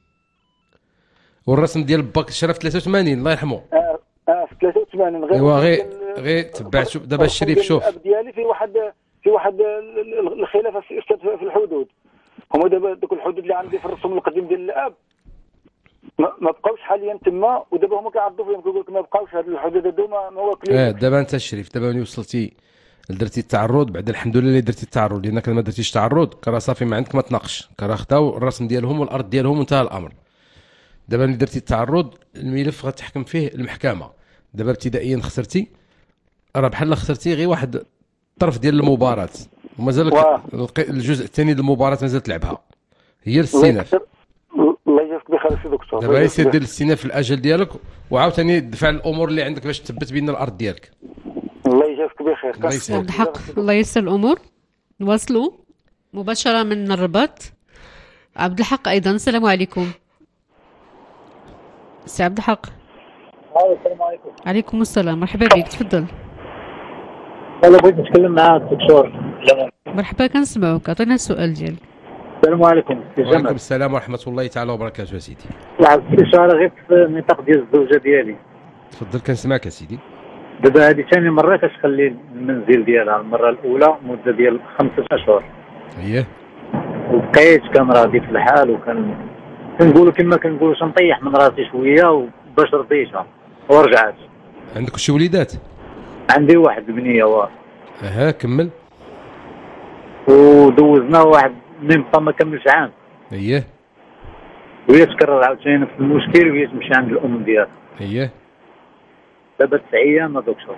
Speaker 6: والرسم ديال باك الشرف 83 الله يرحمه.
Speaker 15: في 83 غير.
Speaker 6: ايوا غير تبع. شوف دابا الشريف، شوف
Speaker 15: الاب ديالي في واحد الخلاف في الحدود. هما دابا دوك الحدود اللي عندي في الرسم القديم ديال الاب
Speaker 3: ما بقاوش حاليا تما، ودابا هما كيعرضوا فيهم كيقول لك ما بقاوش هاد الحدود هادو ما واكلين.
Speaker 6: دابا انت الشريف، دابا ملي وصلتي درتي التعرض، بعد الحمد لله اللي درتي التعرض، لانك ما درتيش تعرض كرا صافي ما عندك ما تناقش، كرا خداو الرسم ديالهم والارض ديالهم وانتهى الامر. دابا ملي درتي التعرض الملف غتحكم فيه المحكمه. دابا ابتدائيا خسرتي، راه بحال خسرتي غير واحد الطرف ديال المباراه، ومازال الجزء الثاني ديال المباراه مازال تلعبها، هي الاستئناف.
Speaker 3: الله يجازيك بخير سي دكتور.
Speaker 6: دابا يسير دير الاستئناف في الاجل ديالك، وعاوتاني دفع الامور اللي عندك باش تثبت بين الارض ديالك.
Speaker 3: الله يجازيك بخير.
Speaker 6: الله يسلمك.
Speaker 2: الحق الله يسر الامور. نواصلوا مباشره من الرباط. عبد الحق ايضا، السلام عليكم. سي عبد الحق.
Speaker 22: السلام عليكم.
Speaker 2: عليكم السلام، مرحبا بك، تفضل.
Speaker 22: انا بغيت نتكلم مع الدكتور.
Speaker 2: مرحبا، كنسمعوك، عطينا السؤال ديالك.
Speaker 22: السلام عليكم.
Speaker 6: وعليكم السلام ورحمه الله تعالى وبركاته يا سيدي.
Speaker 22: واحد الاستشاره غير في النطاق ديال الزوجه ديالي.
Speaker 6: تفضل كنسمعك يا سيدي.
Speaker 22: دابا هذه ثاني مره كتخلي المنزل ديالها، المره الاولى مده ديال 5 اشهر.
Speaker 6: اييه.
Speaker 22: وبقيت كان راضي في الحال، كنقولوا كما كنقولوا تنطيح من راسي شويه باش رضيتها ورجعت.
Speaker 6: عندك شي وليدات؟
Speaker 22: عندي واحد بنيه
Speaker 6: كمل.
Speaker 22: ودوزنا واحد ما كملش عام.
Speaker 6: اييه.
Speaker 22: وهي تكرر عاوتاني نفس المشكل، وهي تمشي عند الام ديالها.
Speaker 6: اييه.
Speaker 22: دابا 9 ايام دكتور.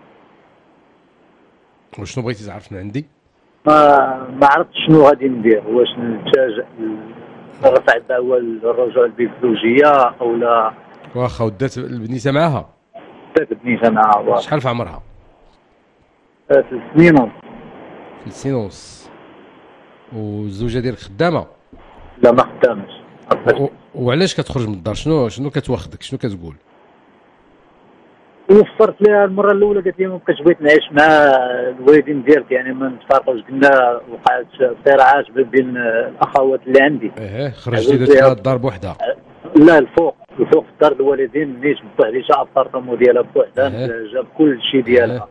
Speaker 6: وشنو بغيتي تعرف من عندي؟
Speaker 22: ما عرفتش شنو غادي ندير، واش نلتجئ نرفع الدعوه للرجوع بالزوجيه او لا.
Speaker 6: واخا ودات البنيته معاها؟
Speaker 22: ودات البنيته معاها.
Speaker 6: شحال في عمرها؟
Speaker 22: 3 سنين ونص.
Speaker 6: 3 سنين ونص. والزوجه ديالك خدامه؟
Speaker 22: لا ما خدامش.
Speaker 6: وعلاش كتخرج من الدار؟ شنو كتواخدك؟ شنو كتقول؟
Speaker 22: وفرت لها المره الاولى، قالت لي ما بقيتش بغيت نعيش مع الوالدين ديالك، يعني ما نتفارقوش، قلنا وقعت صراعات بين الاخوات اللي عندي.
Speaker 6: خرجتي درتي الدار بوحدها؟
Speaker 22: لا، الفوق في دار الوالدين، نيت بوحدي، جا ابارتمون ديالها بوحدها، جاب كل شيء ديالها.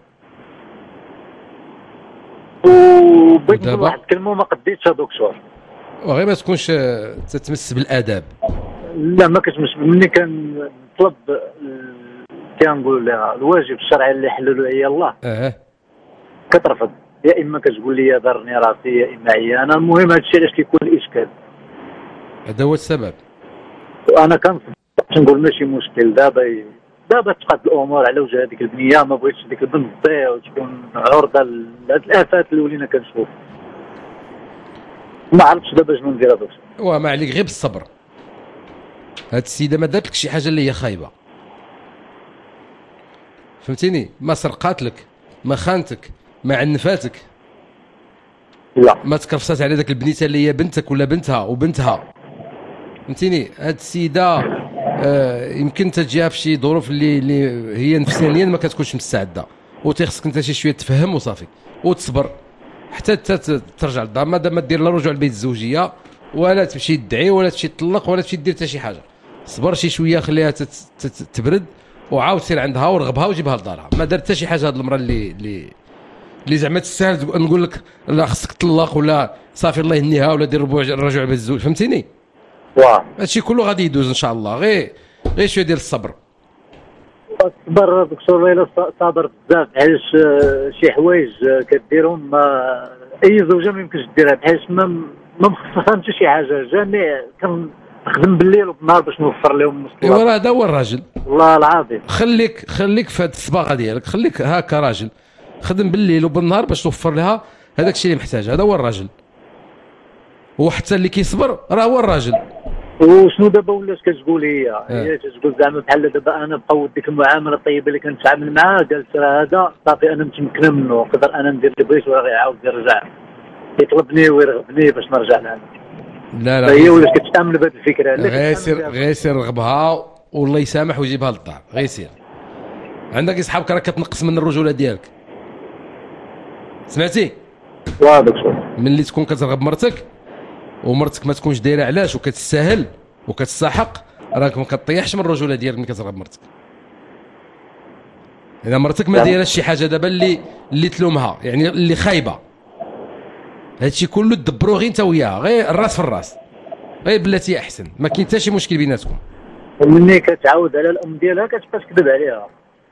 Speaker 22: وبغيت نقول واحد الكلمه ما قديتش يا دكتور.
Speaker 6: وغير ما تكونش تتمس بالاداب.
Speaker 22: لا ما كتمس، ملي كنطلب كنقول لها الواجب الشرعي اللي حللوا عليا الله كترفض، يا اما كتقول لي ضرني راسي، يا اما عيانه. المهم هذا الشيء علاش كيكون الاشكال،
Speaker 6: هذا هو السبب.
Speaker 22: وانا كنقول ماشي مشكل، دابا تقاد الامور على وجه هذيك البنيه، ما بغيتش ديك البنت تضيع وتكون عرضه لهاد الافات اللي ولينا كنشوف. ما عرفتش دابا شنو ندير هذا الشيء.
Speaker 6: وما عليك غير بالصبر. هاد السيده ما دارت لك شي حاجه اللي هي خايبه، فهمتيني؟ ما سرقات لك، ما خانتك، ما عنفاتك،
Speaker 22: لا
Speaker 6: ما تكرفصات على داك البنيته اللي هي بنتك ولا بنتها وبنتها، فهمتيني؟ هاد السيده يمكن تجيها في شي ظروف اللي هي نفسيا ما كتكونش مستعده، وتيخصك انت شي شويه تفهم وصافي وتصبر حتى ترجع للدار. ما دير لا رجوع لبيت الزوجيه، ولا تمشي تدعي، ولا تمشي تطلق، ولا تمشي دير حتى شي حاجه. صبر شي شويه، خليها تبرد، وعاود سير عندها ورغبها وجيبها لدارها. ما دارت حتى شي حاجه هاد المراه اللي زعما تستاهل نقول لك لا خصك تطلق ولا صافي الله يهنيها ولا دير الرجوع بيت الزوج، فهمتيني؟ هادشي كله غادي يدوز ان شاء الله. غير شويه ديال الصبر.
Speaker 22: الصبر دكتور، الا صابر بزاف علاش شي حوايج كديرهم اي زوجه ما يمكنش ديرها، بحيث ما مخصصها حتى شي حاجه. جميع كنخدم بالليل وبالنهار باش نوفر لهم
Speaker 6: ايوا راه هذا هو الراجل،
Speaker 22: والله العظيم.
Speaker 6: خليك في هذه الصباغه ديالك، خليك هكا راجل، خدم بالليل وبالنهار باش توفر لها هذاك الشيء اللي محتاج. هذا هو الراجل، وحتى اللي كيصبر راه هو الراجل.
Speaker 22: وشنو دابا ولات كتقول هي تقول زعما بحال دابا انا بقاو ديك المعامله الطيبه اللي كنتعامل معاه، قالت راه هذا صافي انا متمكنه منه، نقدر انا ندير اللي بغيت، وراه غيعاود يرجع يطلبني ويرغبني باش نرجع لها.
Speaker 6: لا
Speaker 22: هي ولات كتامن بهذه الفكره.
Speaker 6: غير سير رغبها والله يسامح ويجيبها للدار. غير سير، عندك اصحابك راه كتنقص من الرجوله ديالك، سمعتي؟
Speaker 22: واه دكتور،
Speaker 6: ملي تكون كترغب مرتك ومرتك ما تكونش دايره علاش وكتستاهل وكتستحق، راك ما كطيحش من الرجوله ديالك ملي كترغب مرتك. اذا مرتك ما دايره شي حاجه دابا اللي تلومها، يعني اللي خايبه، هادشي كله تدبروا غير انت وياها، غير الراس في الراس، غير بلاتي احسن، ما كاين حتى شي مشكل بيناتكم.
Speaker 22: ومني كتعاود على الام ديالها كتبقى تكذب عليها.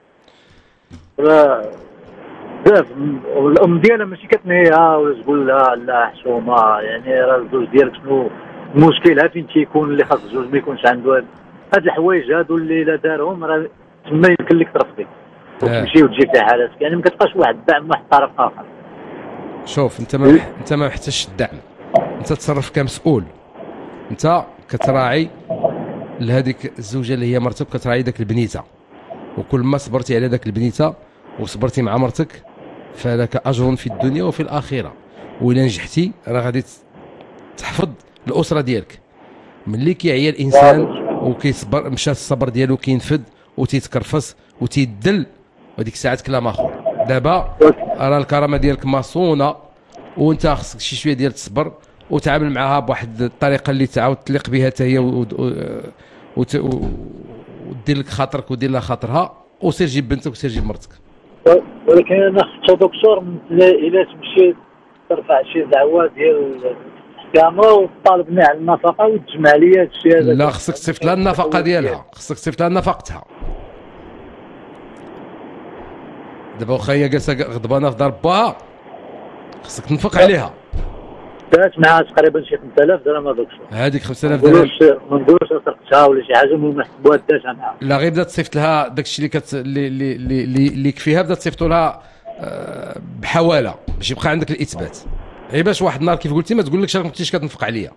Speaker 22: بزاف الام ديالها ماشي كتنهيها ولا تقول لها لا حشومه، يعني راه الزوج ديالك شنو مشكلها فين تيكون اللي خاص الزوج ما يكونش عنده هاد الحوايج هادو اللي لا دارهم راه تما يمكن لك ترفضي وتمشي وتجي في حالاتك، يعني ما كتبقاش واحد الدعم واحد الطرف اخر.
Speaker 6: شوف انت ما محتاجش الدعم، انت تصرف كمسؤول، انت كتراعي لهذيك الزوجه اللي هي مرتك، كتراعي داك البنيته، وكل ما صبرتي على داك البنيته وصبرتي مع مرتك فلك اجر في الدنيا وفي الاخره، وإلا نجحتي راه غادي تحفظ الاسره ديالك. ملي كيعيا الانسان وكيصبر مشى الصبر ديالو كينفد وتيتكرفس وتيدل، وديك الساعات كلام اخر. دابا راه الكرامه ديالك مصونه وانت خصك شي شويه ديال الصبر وتعامل معها بواحد الطريقه اللي تعاود تليق بها حتى هي ودير لك خاطرك ودير لها خاطرها، وسير جيب بنتك وسير جيب مرتك.
Speaker 22: ولكن انا خصو دكتور الا تمشي ترفع شي دعوه ديال الحكامه وطالبني على النفقه وتجمع لي هذا الشيء هذا.
Speaker 6: لا خصك تصيفط لها النفقه ديالها، خصك تصيفط لها نفقتها. دابا واخا هي جالسه غضبانه في دار باها خصك تنفق عليها.
Speaker 22: دات معها تقريبا شي 5000 درهم دكتور.
Speaker 6: هذيك 5000 درهم
Speaker 22: ما نقولوش سرقتها ولا شي حاجه، المهم نحسبوها داتها معها.
Speaker 6: لا غير بدا تصيفط لها داك الشيء اللي يكفيها، بدا تصيفطوا لها بحواله باش يبقى عندك الاثبات، غير باش واحد النهار كيف قلتي ما تقول لكش راك ما كنتيش كتنفق عليا.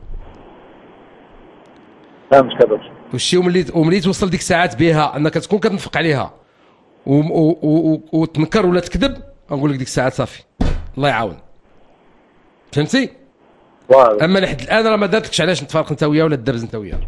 Speaker 22: فهمت دكتور.
Speaker 6: والشيء وملي توصل ديك الساعات بها انك تكون كتنفق عليها وتنكر ولا تكذب، نقول لك ديك الساعات صافي الله يعاون. فهمتي؟ اما لحد الان راه ما دارتلكش علاش نتفارق انت وياه ولا تدرز انت وياه.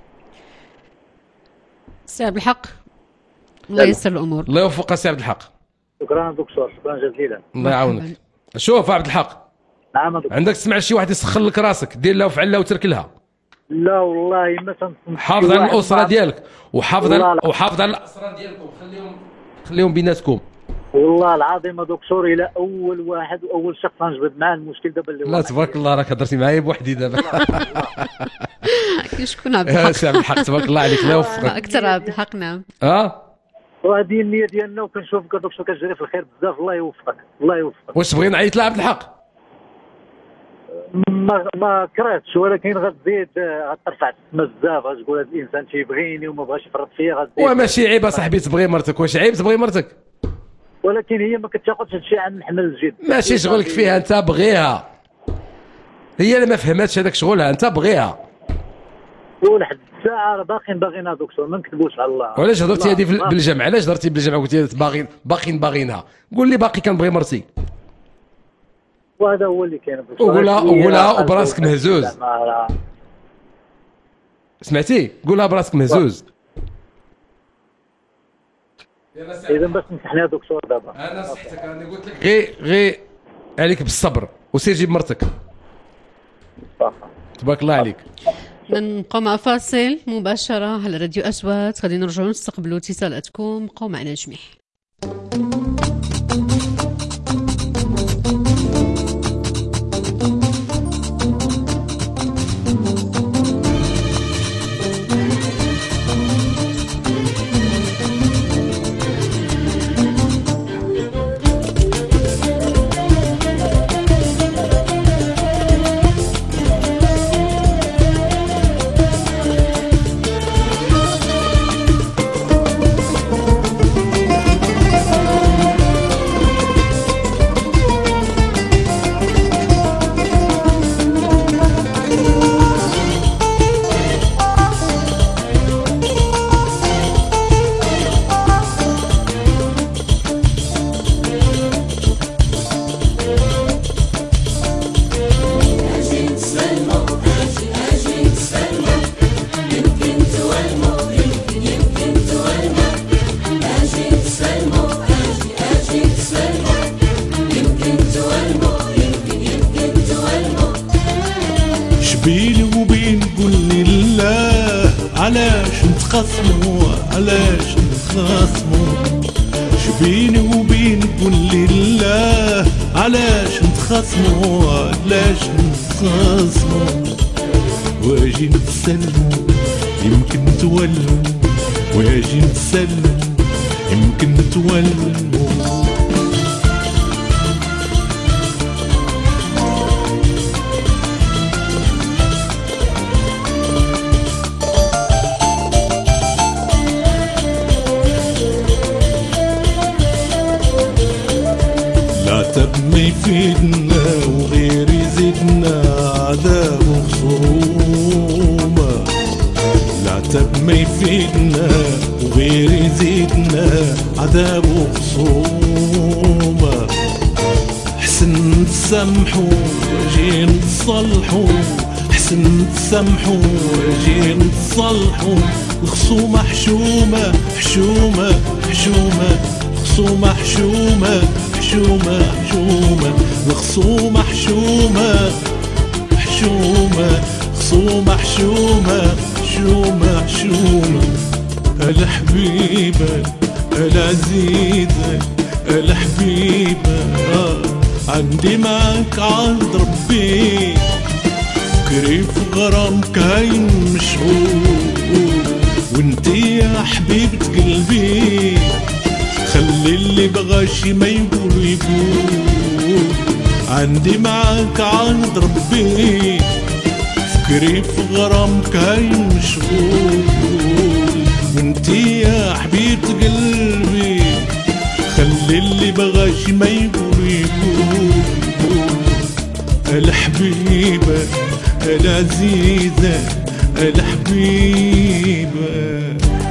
Speaker 2: سي عبد الحق الله ييسر الامور.
Speaker 6: الله يوفقك سي عبد الحق.
Speaker 22: شكرا دكتور، شكرا جزيلا.
Speaker 6: الله يعاونك. شوف عبد الحق،
Speaker 22: نعم دكتور.
Speaker 6: عندك تسمع شي واحد يسخر لك راسك دير لها وفعل لها وترك لها.
Speaker 22: لا والله ما
Speaker 6: حافظ على الاسره ديالك وحافظ على الاسره ديالكم، خليهم بيناتكم.
Speaker 22: والله العظيم دكتور الى اول واحد واول شخص غنجبد معاه المشكل دابا اللي
Speaker 6: لا تبارك الله راك هضرتي معايا بوحدي دابا.
Speaker 2: شكون عبد الحق؟
Speaker 6: سي عبد الحق تبارك الله عليك، لا يوفقك
Speaker 2: اكثر عبد الحق. نعم
Speaker 22: وهذه النيه ديالنا وكنشوفك دكتور كتجري في الخير بزاف. الله يوفقك الله يوفقك.
Speaker 6: واش تبغي نعيط لعبد الحق؟
Speaker 22: ما كرهتش، ولكن غتزيد غترفع السما بزاف، غتقول هذا الانسان تيبغيني وما بغاش يفرط فيا غتزيد.
Speaker 6: وماشي عيب اصاحبي تبغي مرتك، واش عيب تبغي مرتك؟
Speaker 22: ولكن هي ما كتاخذش هادشي عن محمل الجد.
Speaker 6: ماشي شغلك فيها، انت بغيها، هي اللي ما فهمتش هذاك شغلها، انت بغيها.
Speaker 22: ولحد الساعه باغينها دكتور، ما نكذبوش على الله.
Speaker 6: وعلاش هضرتي هذه بالجمع؟ علاش هضرتي بالجمع قلتي باغينها؟ قول لي باقي كنبغي مرتي.
Speaker 22: وهذا هو اللي كاين.
Speaker 6: قولها وبراسك مهزوز. سمعتي؟ قولها براسك مهزوز.
Speaker 22: اذا بس نصحني يا دكتور دابا.
Speaker 6: انا نصحتك، انا قلت لك غير عليك بالصبر وسير جيب مرتك. تبارك الله عليك.
Speaker 2: نبقاو مع فاصل مباشره على راديو أصوات، غادي نرجعوا نستقبلوا اتصالاتكم. بقاو معنا جميع.
Speaker 5: بيني وبين قول لله علاش نتخاصموا علاش نتخاصموا شبيني وبين قول لله علاش نتخاصموا علاش نتخاصموا واجي نتسلموا يمكن تولوا واجي نتسلوا يمكن تولوا. العتب ما يفيدنا وغير يزيدنا عذاب وخصومة. العتب ما يفيدنا وغير يزيدنا عذاب وخصومة. حسن تسامحوا واجي نتصلحوا، حسن تسامحوا واجي نتصلحوا. الخصومة حشومة حشومة حشومة، خصومة حشومة حشومة حشومة، الخصومة حشومة حشومة، خصومة حشومة حشومة حشومة. الحبيبة العزيزة الحبيبة عندي معك عند ربي، فكري في غرامك هاي مشغول، وانتي يا حبيبة قلبي خلي اللي بغاشي ما يقول يقول. عندي معاك عند ربي فكري في غرامك هاي مشغول، وانتي يا حبيبة قلبي خلي اللي بغاشي ما يقول يقول. الحبيبة العزيزة الحبيبة.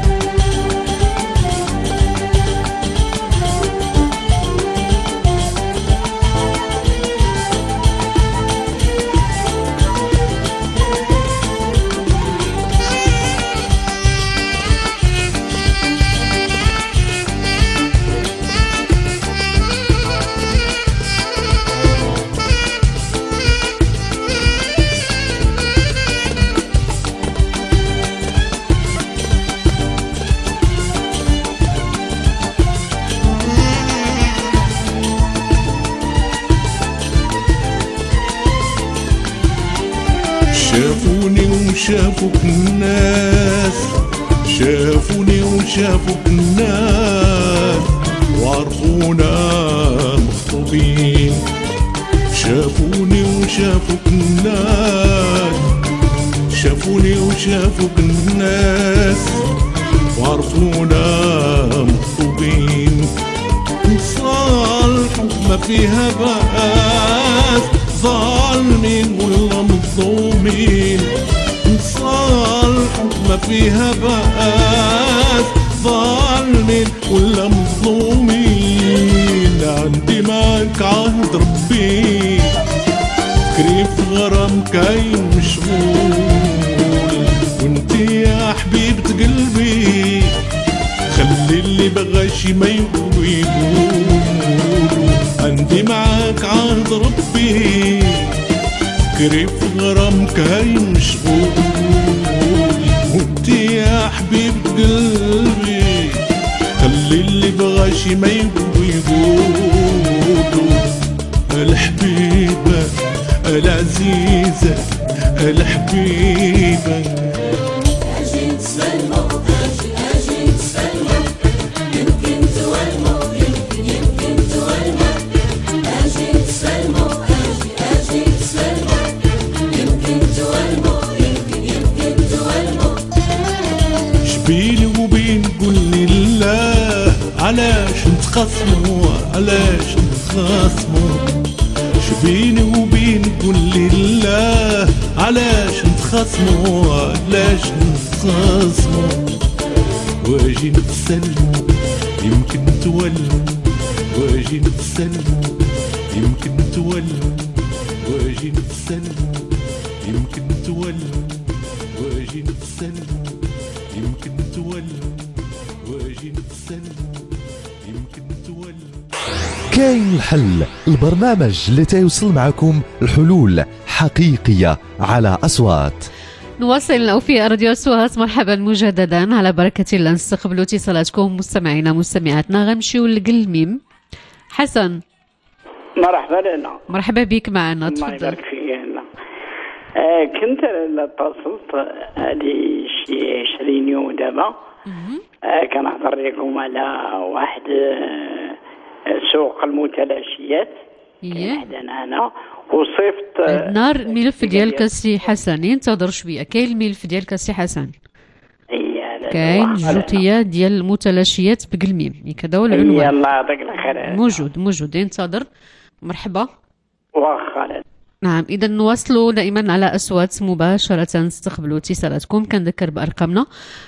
Speaker 5: شافوني وشافوك الناس، شافوني وشافوك الناس وعرفونا مخطوبين. شافوني وشافوك الناس، شافوني وشافوك الناس وعرفونا مخطوبين. نصالحوا ما فيها بأس، ظالمين ولا مظلومين. نصالحوا ما فيها بأس، ظالمين ولا مظلومين. عندي معك عهد ربي فكري في غرامك هاي مشغول، وانتي يا حبيبة قلبي خلي اللي بغاشي ما يقول يقول. عندي معاك عهد ربي فكري في غرامك هاي مشغول، وانتي يا حبيبة قلبي خلي اللي بغاشي ما يقول يقول. الحبيبة العزيزة الحبيبة.
Speaker 4: أجي نتسلموا أجي نتسلموا، يمكن تولموا يمكن تولموا. أجي نتسلموا أجي نتسلموا، يمكن تولموا يمكن تولموا.
Speaker 5: شبيلي وبين قولي لله علاش نتخاصموا علاش نتخاصموا. شبيني وبين قولي لله علاش نتخاصموا علاش نتخاصموا. واجي نتسلموا يمكن تولوا، واجي نتسلموا يمكن تولوا. واجي نتسلموا يمكن تولوا، واجي نتسلموا يمكن تولوا. واجي نتسلموا يمكن تولوا.
Speaker 1: كاين الحل، البرنامج اللي تيوصل معكم الحلول حقيقية على أصوات.
Speaker 2: نواصل في راديو أصوات. مرحبا مجددا، على بركة الله نستقبلوا اتصالاتكم مستمعينا مستمعاتنا. غنمشيو للقلميم. حسن
Speaker 7: مرحبا لنا.
Speaker 2: مرحبا بك معنا،
Speaker 7: الله
Speaker 2: تفضل.
Speaker 7: يبارك فيك. كنت اتصلت هذه شي 20 يوم دابا. كنهضر لكم على واحد سوق المتلاشيات حدانا هنا وصيفط
Speaker 2: نار الملف ديالك السي حسن. ينتظر شويه. كاين الملف ديالك السي حسن. كاين جوتيات ديال المتلاشيات بقلميم كذا هو العنوان.
Speaker 7: الله يعطيك الخير.
Speaker 2: موجود. ينتظر. مرحبا.
Speaker 7: واخا.
Speaker 2: نعم، إذا نواصلوا دائما على أصوات مباشرة. نستقبلوا اتصالاتكم. كنذكر بأرقامنا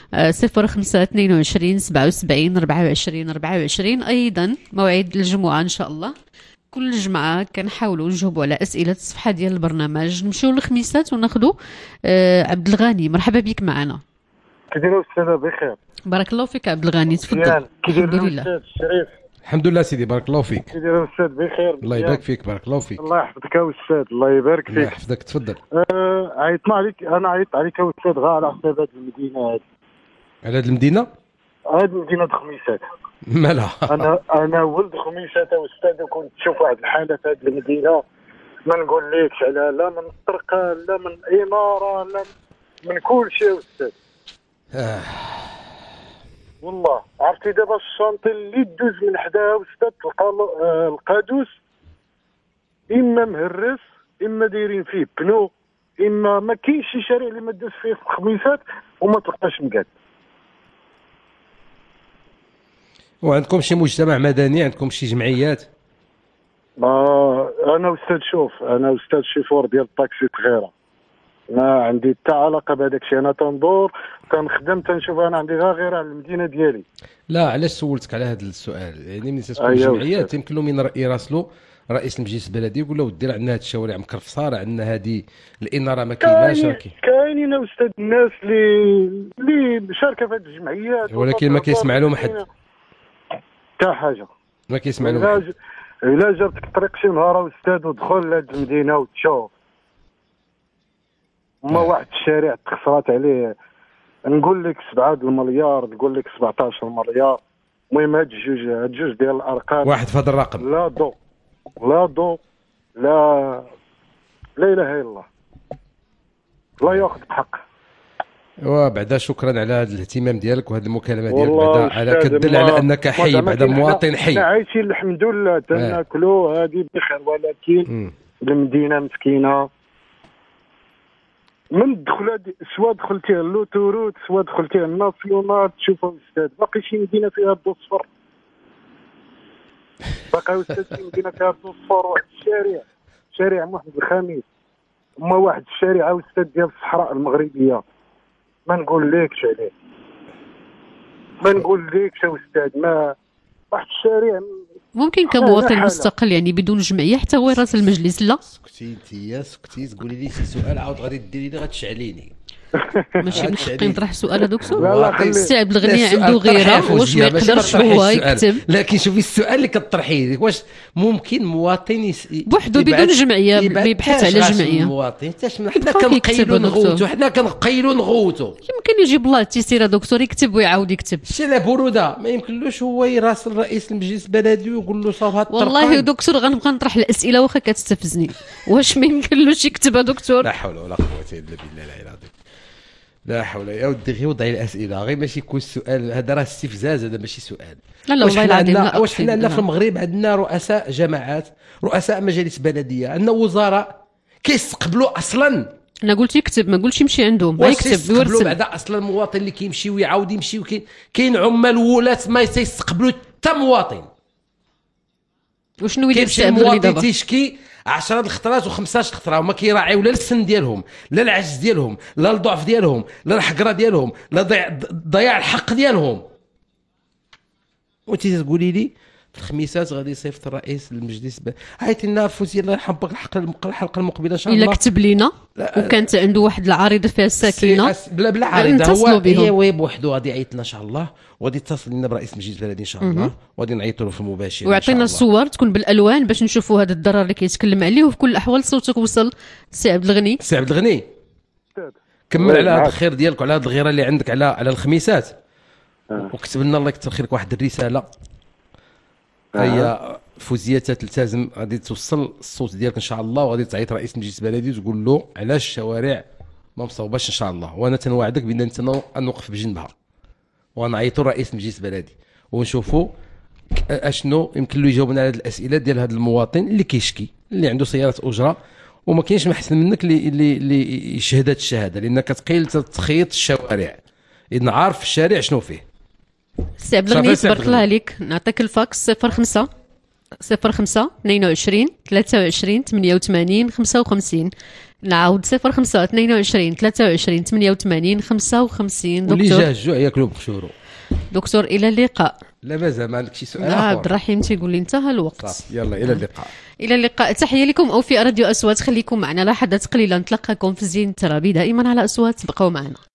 Speaker 2: 0522 77 24 24. أيضا موعد الجمعة إن شاء الله كل جمعة كنحاولوا نجاوبوا على أسئلة الصفحة ديال البرنامج. نمشيو للخميسات وناخذوا عبد الغني. مرحبا بك معنا.
Speaker 8: كي دايروا السادة بخير؟
Speaker 2: بارك الله فيك عبد الغني. تفضل.
Speaker 8: الحمد لله. الشريف.
Speaker 6: الحمد لله سيدي بارك الله فيك.
Speaker 8: كي داير الاستاذ بخير؟
Speaker 6: الله يبارك فيك. بارك الله فيك.
Speaker 8: الله يحفظك يا استاذ. الله يبارك فيك.
Speaker 6: الله يحفظك. تفضل.
Speaker 8: عيطنا عليك. انا عيطت عليك يا استاذ غير على حساب هذه المدينه هذه.
Speaker 6: على هذه المدينه؟
Speaker 8: هذه المدينه د خميسات.
Speaker 6: مالها؟
Speaker 8: انا ولد خميسات يا استاذ. وكنت تشوف واحد الحاله في هذه المدينه ما نقولكش على لا من طرقه لا من اماره لا من كل شيء يا استاذ. والله عرفتي دابا الشانطي اللي تدوز من حداها وستات تلقى القادوس اما مهرس اما دايرين فيه بنو اما ما كاينش شي شارع اللي ما داز فيه الخميسات وما تلقاش مقاد.
Speaker 6: وعندكم شي مجتمع مدني؟ عندكم شي جمعيات؟
Speaker 8: انا استاذ شوف انا استاذ شيفور ديال الطاكسي صغيره. ما عندي حتى علاقه بهذاك الشيء. انا تندور تنخدم تنشوف. انا عندي غير على المدينه ديالي.
Speaker 6: لا علاش سولتك على هذا السؤال؟ يعني ملي تكون الجمعيات يمكن لهم يراسلوا رئيس المجلس البلدي يقول له ودي راه عندنا هاد الشوارع مكرفصه راه عندنا هذه الاناره ما كايناش.
Speaker 8: كاينين استاذ الناس اللي مشاركه في هذه الجمعيات
Speaker 6: ولكن ما كيسمع لهم حد
Speaker 8: حتى حاجه.
Speaker 6: ما كيسمع لهم حد.
Speaker 8: الا جابتك الطريق شي نهار استاذ ودخل لهاد المدينه وتشوف ما واحد الشارع تخسرات عليه نقول لك 7 المليار نقول لك 17 مليار. المهم هاد الجوج ديال الارقام
Speaker 6: واحد في هذا الرقم
Speaker 8: لا ضو لا اله الا الله لا ياخذ بحق.
Speaker 6: وبعدا شكرا على هذا الاهتمام ديالك وهذه المكالمه ديالك. بعدا على كدل على انك حي بعدا مواطن حي.
Speaker 8: احنا عايشين الحمد لله تناكلوا هذه بخير. ولكن المدينه مسكينه من دخلت سواء دخلتيها اللوتوروت سواء دخلتيها الناسيونال تشوفوا استاذ باقي شي مدينه فيها الضو الصفر. باقي استاذ شي مدينه فيها الضو الصفر. واحد شارع محمد الخامس اما واحد الشارع استاذ ديال الصحراء المغربيه ما نقولكش عليه. ما نقولكش يا استاذ. ما واحد الشارع
Speaker 2: ممكن كمواطن مستقل يعني بدون جمعيه حتى هو راس المجلس. لا
Speaker 6: سكتي تقولي لي شي سؤال عاود غادي ديري لي غتشعليني.
Speaker 2: ماشي من حقي نطرح سؤال دكتور. السي عبد الغني عنده غيره واش ما يقدرش هو يكتب.
Speaker 6: لكن شوفي السؤال اللي كطرحيه واش ممكن مواطن
Speaker 2: بوحدو بدون جمعيه يبحث على جمعيه؟
Speaker 6: مواطن حنا كنقيلوا نغوتو حنا كنقيلوا نغوتو.
Speaker 2: يمكن يجيب الله التيسير دكتور يكتب ويعاود يكتب.
Speaker 6: شي لا بروده ما يمكنلوش هو يراسل رئيس المجلس البلدي ويقول له صافي هاد الطرقان.
Speaker 2: والله دكتور غنبقى نطرح الاسئله واخا كتستفزني. واش ما يمكنلوش يكتب دكتور؟
Speaker 6: لا حول ولا قوه الا بالله العظيم. لا حول يا ودي غير وضعي الاسئله غير ماشي يكون السؤال هذا راه استفزاز. هذا ماشي سؤال.
Speaker 2: لا والله العظيم.
Speaker 6: واش حنا عندنا في المغرب عندنا رؤساء جماعات رؤساء مجالس بلديه عندنا وزراء كيستقبلوا اصلا.
Speaker 2: انا قلت يكتب ما قلتش يمشي عندهم ما يكتب
Speaker 6: ويرسل. بعدا اصلا المواطن اللي كيمشي ويعاود يمشي كاين عمال ولاة ما يستقبلوا حتى مواطن.
Speaker 2: وشنو يدير
Speaker 6: المواطن دابا؟ تيشكي 10 الخطرات و15 خطره وما كيراعيو لا السن ديالهم لا العجز ديالهم لا الضعف ديالهم لا الحقره ديالهم لا ضياع الحق ديالهم. وانت تقولي لي في الخميسات غادي يصيفط الرئيس للمجلس. عيطي لنا فوزي الله يرحم بك الحلقه المقبله ان شاء الله.
Speaker 2: الا كتب لينا وكانت عنده واحد العارضه فيها الساكنه
Speaker 6: بلا عارضه هي ويب وحده غادي يعيط لنا ان شاء الله وغادي يتصل لنا برئيس المجلس البلدي ان شاء الله وغادي نعيطوا له في المباشر
Speaker 2: ويعطينا الصور تكون بالالوان باش نشوفوا هذا الضرر اللي كيتكلم عليه. وفي كل الاحوال صوتك وصل سي عبد الغني.
Speaker 6: سي عبد الغني كمل على هذا الخير ديالك وعلى هذه الغيره اللي عندك على الخميسات وكتب لنا الله يكثر خيرك واحد الرساله هي فوزيه تلتزم غادي توصل الصوت ديالك ان شاء الله، وغادي تعيط رئيس مجلس البلدي وتقول له علاش الشوارع ما مصوباش ان شاء الله. وانا تنوعدك بان انت نوقف بجنبها ونعيطوا رئيس مجلس البلدي ونشوفوا اشنو يمكن له يجاوبنا على هذه الاسئله ديال هذا المواطن اللي كيشكي، اللي عنده سياره اجره وما كاينش محسن منك اللي يشهد هذه الشهاده، لانك كتقيل تخيط الشوارع اذا عارف الشارع شنو فيه.
Speaker 2: سي عبد الغني تبارك الله عليك، نعطيك الفاكس 05 22 23 88 55. نعاود 05 22 23 88 55.
Speaker 6: واللي جاه الجوع ياكلوا بخشورو.
Speaker 2: دكتور الى اللقاء.
Speaker 6: لا مازال ما عندك شي سؤال
Speaker 2: لا
Speaker 6: اخر؟
Speaker 2: عبد الرحيم تيقول لي انتهى الوقت.
Speaker 6: يلا الى اللقاء.
Speaker 2: الى اللقاء، تحيه لكم اوفياء راديو اصوات، خليكم معنا لحظات قليله نتلقاكم في زين الترابي دائما على اصوات، بقوا معنا.